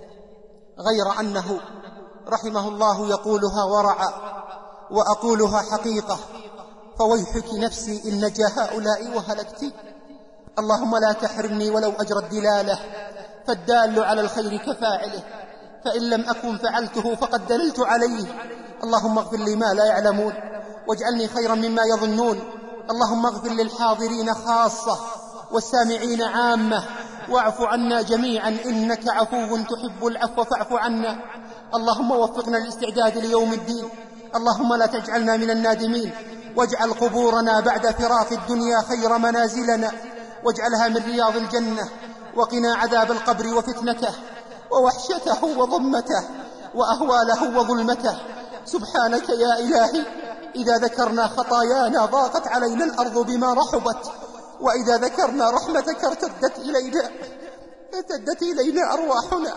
غير أنه رحمه الله يقولها ورعا وأقولها حقيقة: فويحك نفسي إن نجا هؤلاء وهلكتي. اللهم لا تحرمني ولو أجر الدلالة، فالدال على الخير كفاعله، فإن لم أكن فعلته فقد دللت عليه. اللهم اغفر لي ما لا يعلمون واجعلني خيرا مما يظنون. اللهم اغفر للحاضرين خاصة والسامعين عامة، واعف عنا جميعا إنك عفو تحب العفو فاعف عنا. اللهم وفقنا للاستعداد ليوم الدين. اللهم لا تجعلنا من النادمين، واجعل قبورنا بعد فراق الدنيا خير منازلنا، واجعلها من رياض الجنة، وقنا عذاب القبر وفتنته ووحشته وضمته وأهواله وظلمته. سبحانك يا إلهي، إذا ذكرنا خطايانا ضاقت علينا الأرض بما رحبت، وإذا ذكرنا رحمتك ارتدت إلينا ارتدت إلينا أرواحنا.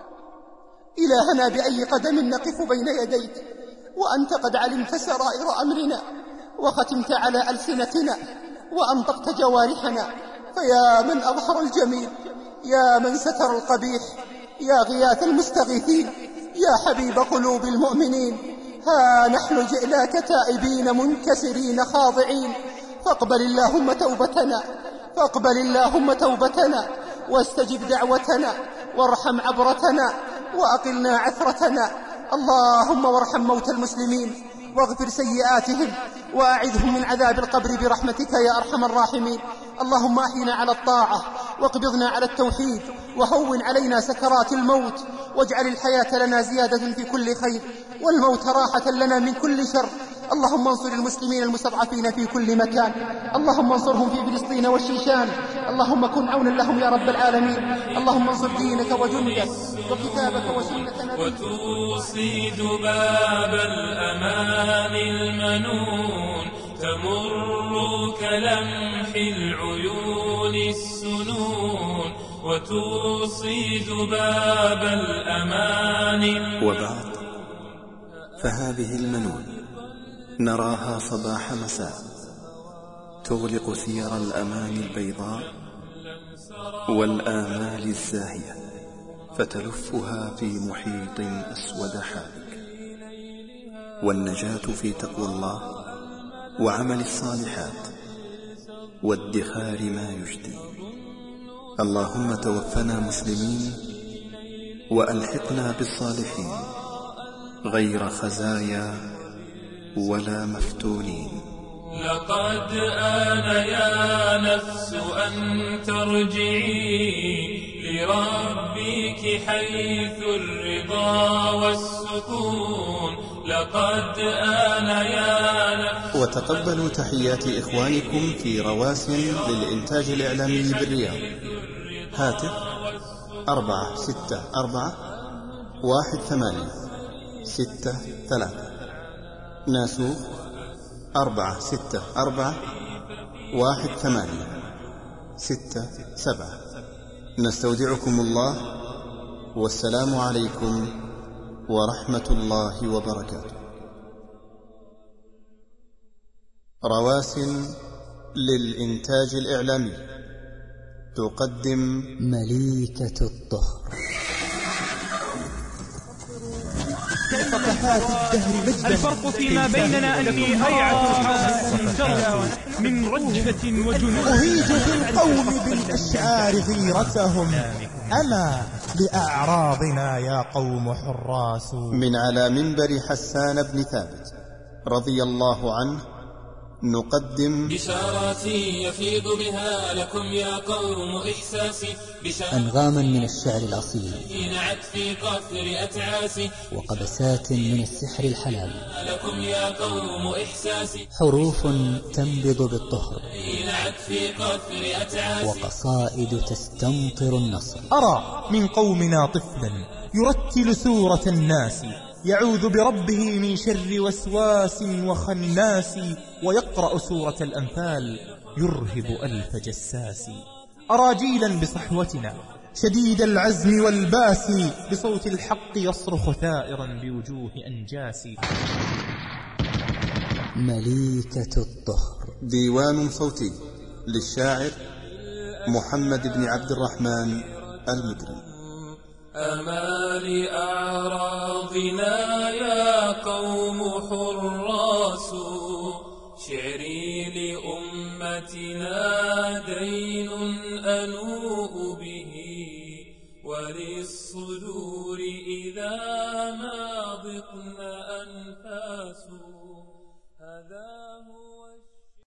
إلهنا بأي قدم نقف بين يديك وأنت قد علمت سرائر أمرنا، وختمت على ألسنتنا وأنطقت جوارحنا. فيا من أظهر الجميل، يا من ستر القبيح، يا غياث المستغيثين، يا حبيب قلوب المؤمنين، ها نحن جئناك تائبين منكسرين خاضعين، فاقبل اللهم توبتنا، فاقبل اللهم توبتنا، واستجب دعوتنا، وارحم عبرتنا، وأقلنا عثرتنا. اللهم وارحم موتى المسلمين، واغفر سيئاتهم، وأعذهم من عذاب القبر برحمتك يا أرحم الراحمين. اللهم أحينا على الطاعة، واقبضنا على التوحيد، وهون علينا سكرات الموت، واجعل الحياة لنا زيادة في كل خير، والموت راحة لنا من كل شر. اللهم انصر المسلمين المستضعفين في كل مكان، اللهم انصرهم في فلسطين والشيشان، اللهم كن عونا لهم يا رب العالمين. اللهم انصر دينك وجندك وكتابك وسنة نبيك. وتوصي ذباب الأمان المنون، تمر كلمح العيون السنون، وتوصي ذباب الأمان. وبعد، فهذه المنون نراها صباح مساء تغلق سير الأمان البيضاء والآمال الزاهية، فتلفها في محيط أسود حالك. والنجاة في تقوى الله وعمل الصالحات وادخار ما يجدي. اللهم توفنا مسلمين وألحقنا بالصالحين غير خزايا ولا مفتونين. لقد آن يا نفس أن ترجعي لربك حيث الرضا والسكون. لقد آن يا نفس. وتقبلوا تحيات إخوانكم في رواسن للإنتاج الإعلامي بالرياض. هاتف أربعة ستة أربعة واحد ثمانية ستة ثلاثة. ناسوخ أربعة ستة أربعة واحد ثمانية ستة سبعة. نستودعكم الله والسلام عليكم ورحمة الله وبركاته. رواسن للإنتاج الإعلامي تقدم مليكة الطهر. الفرق فيما بيننا أني هيعة الحمام من رجفة وجنون. أهيج في القوم بالأشعار غيرتهم، أما لأعراضنا يا قوم حراس. من على منبر حسان بن ثابت رضي الله عنه نقدم بشاراتي يفيض بها لكم يا قوم إحساسي. أنغاما من الشعر الأصيل نعت في قفر أتعاسي، وقبسات من السحر الحلال لكم يا قوم إحساسي. حروف تنبض بالطهر نعت في قفر أتعاسي، وقصائد تستمطر النصر. أرى من قومنا طفلا يرتل سورة الناس، يعوذ بربه من شر وسواس وخناس، ويقرأ سورة الأنفال يرهب ألف جساس. أرى جيلا بصحوتنا شديد العزم والباس، بصوت الحق يصرخ ثائرا بوجوه أنجاس. مليكة الطهر. ديوان صوتي للشاعر محمد بن عبد الرحمن المدري. أمال أعراضنا يا قوم حراس، شعري لأمتنا دين أنوء به، وللصدور إذا